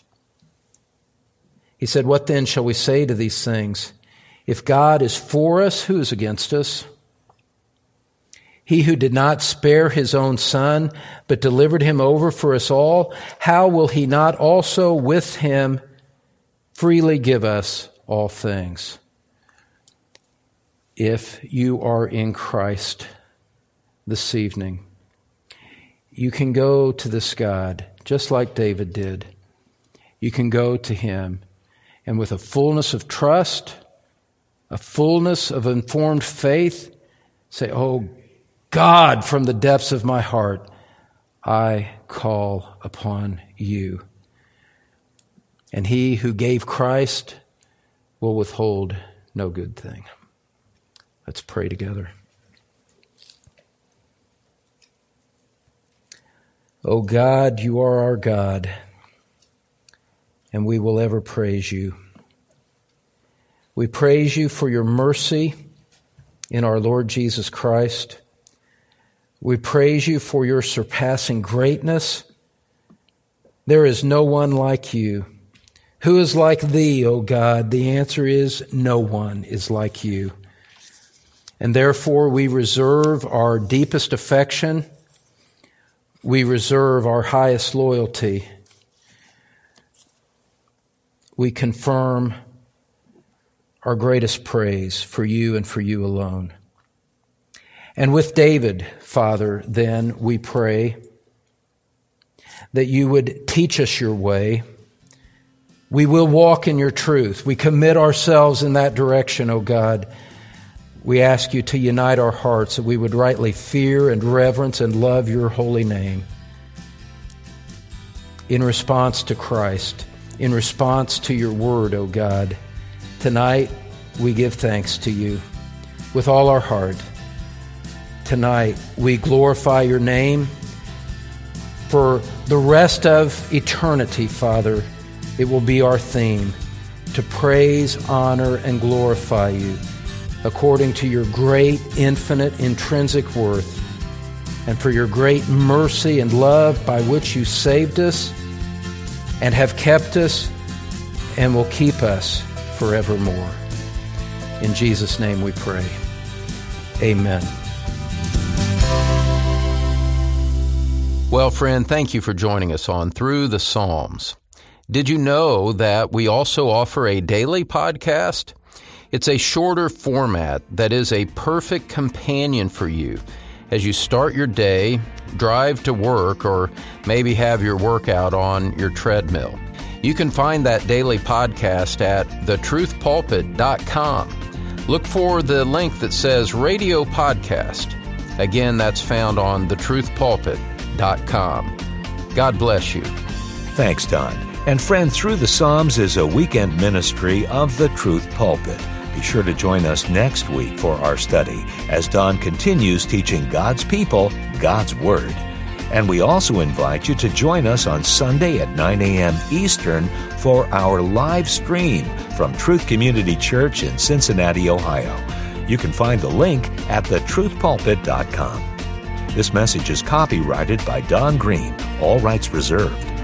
He said, "What then shall we say to these things? If God is for us, who is against us? He who did not spare his own Son, but delivered him over for us all, how will he not also with him freely give us all things?" If you are in Christ this evening, you can go to this God, just like David did. You can go to him, and with a fullness of trust, a fullness of informed faith, say, "Oh God, from the depths of my heart, I call upon you." And he who gave Christ will withhold no good thing. Let's pray together. O God, you are our God, and we will ever praise you. We praise you for your mercy in our Lord Jesus Christ. We praise you for your surpassing greatness. There is no one like you. Who is like thee, O God? The answer is no one is like you. And therefore we reserve our deepest affection. We reserve our highest loyalty. We confirm our greatest praise for you and for you alone. And with David, Father, then we pray that you would teach us your way. We will walk in your truth. We commit ourselves in that direction, O God. We ask you to unite our hearts that we would rightly fear and reverence and love your holy name. In response to Christ, in response to your word, O God, tonight we give thanks to you with all our heart. Tonight we glorify your name. For the rest of eternity, Father, it will be our theme to praise, honor, and glorify you according to your great, infinite, intrinsic worth, and for your great mercy and love by which you saved us and have kept us and will keep us forevermore. In Jesus' name we pray. Amen. Well, friend, thank you for joining us on Through the Psalms. Did you know that we also offer a daily podcast? It's a shorter format that is a perfect companion for you as you start your day, drive to work, or maybe have your workout on your treadmill. You can find that daily podcast at thetruthpulpit.com. Look for the link that says Radio Podcast. Again, that's found on thetruthpulpit.com. God bless you. Thanks, Don. And friend, Through the Psalms is a weekend ministry of the Truth Pulpit. Be sure to join us next week for our study as Don continues teaching God's people God's Word. And we also invite you to join us on Sunday at 9 a.m. Eastern for our live stream from Truth Community Church in Cincinnati, Ohio. You can find the link at thetruthpulpit.com. This message is copyrighted by Don Green, all rights reserved.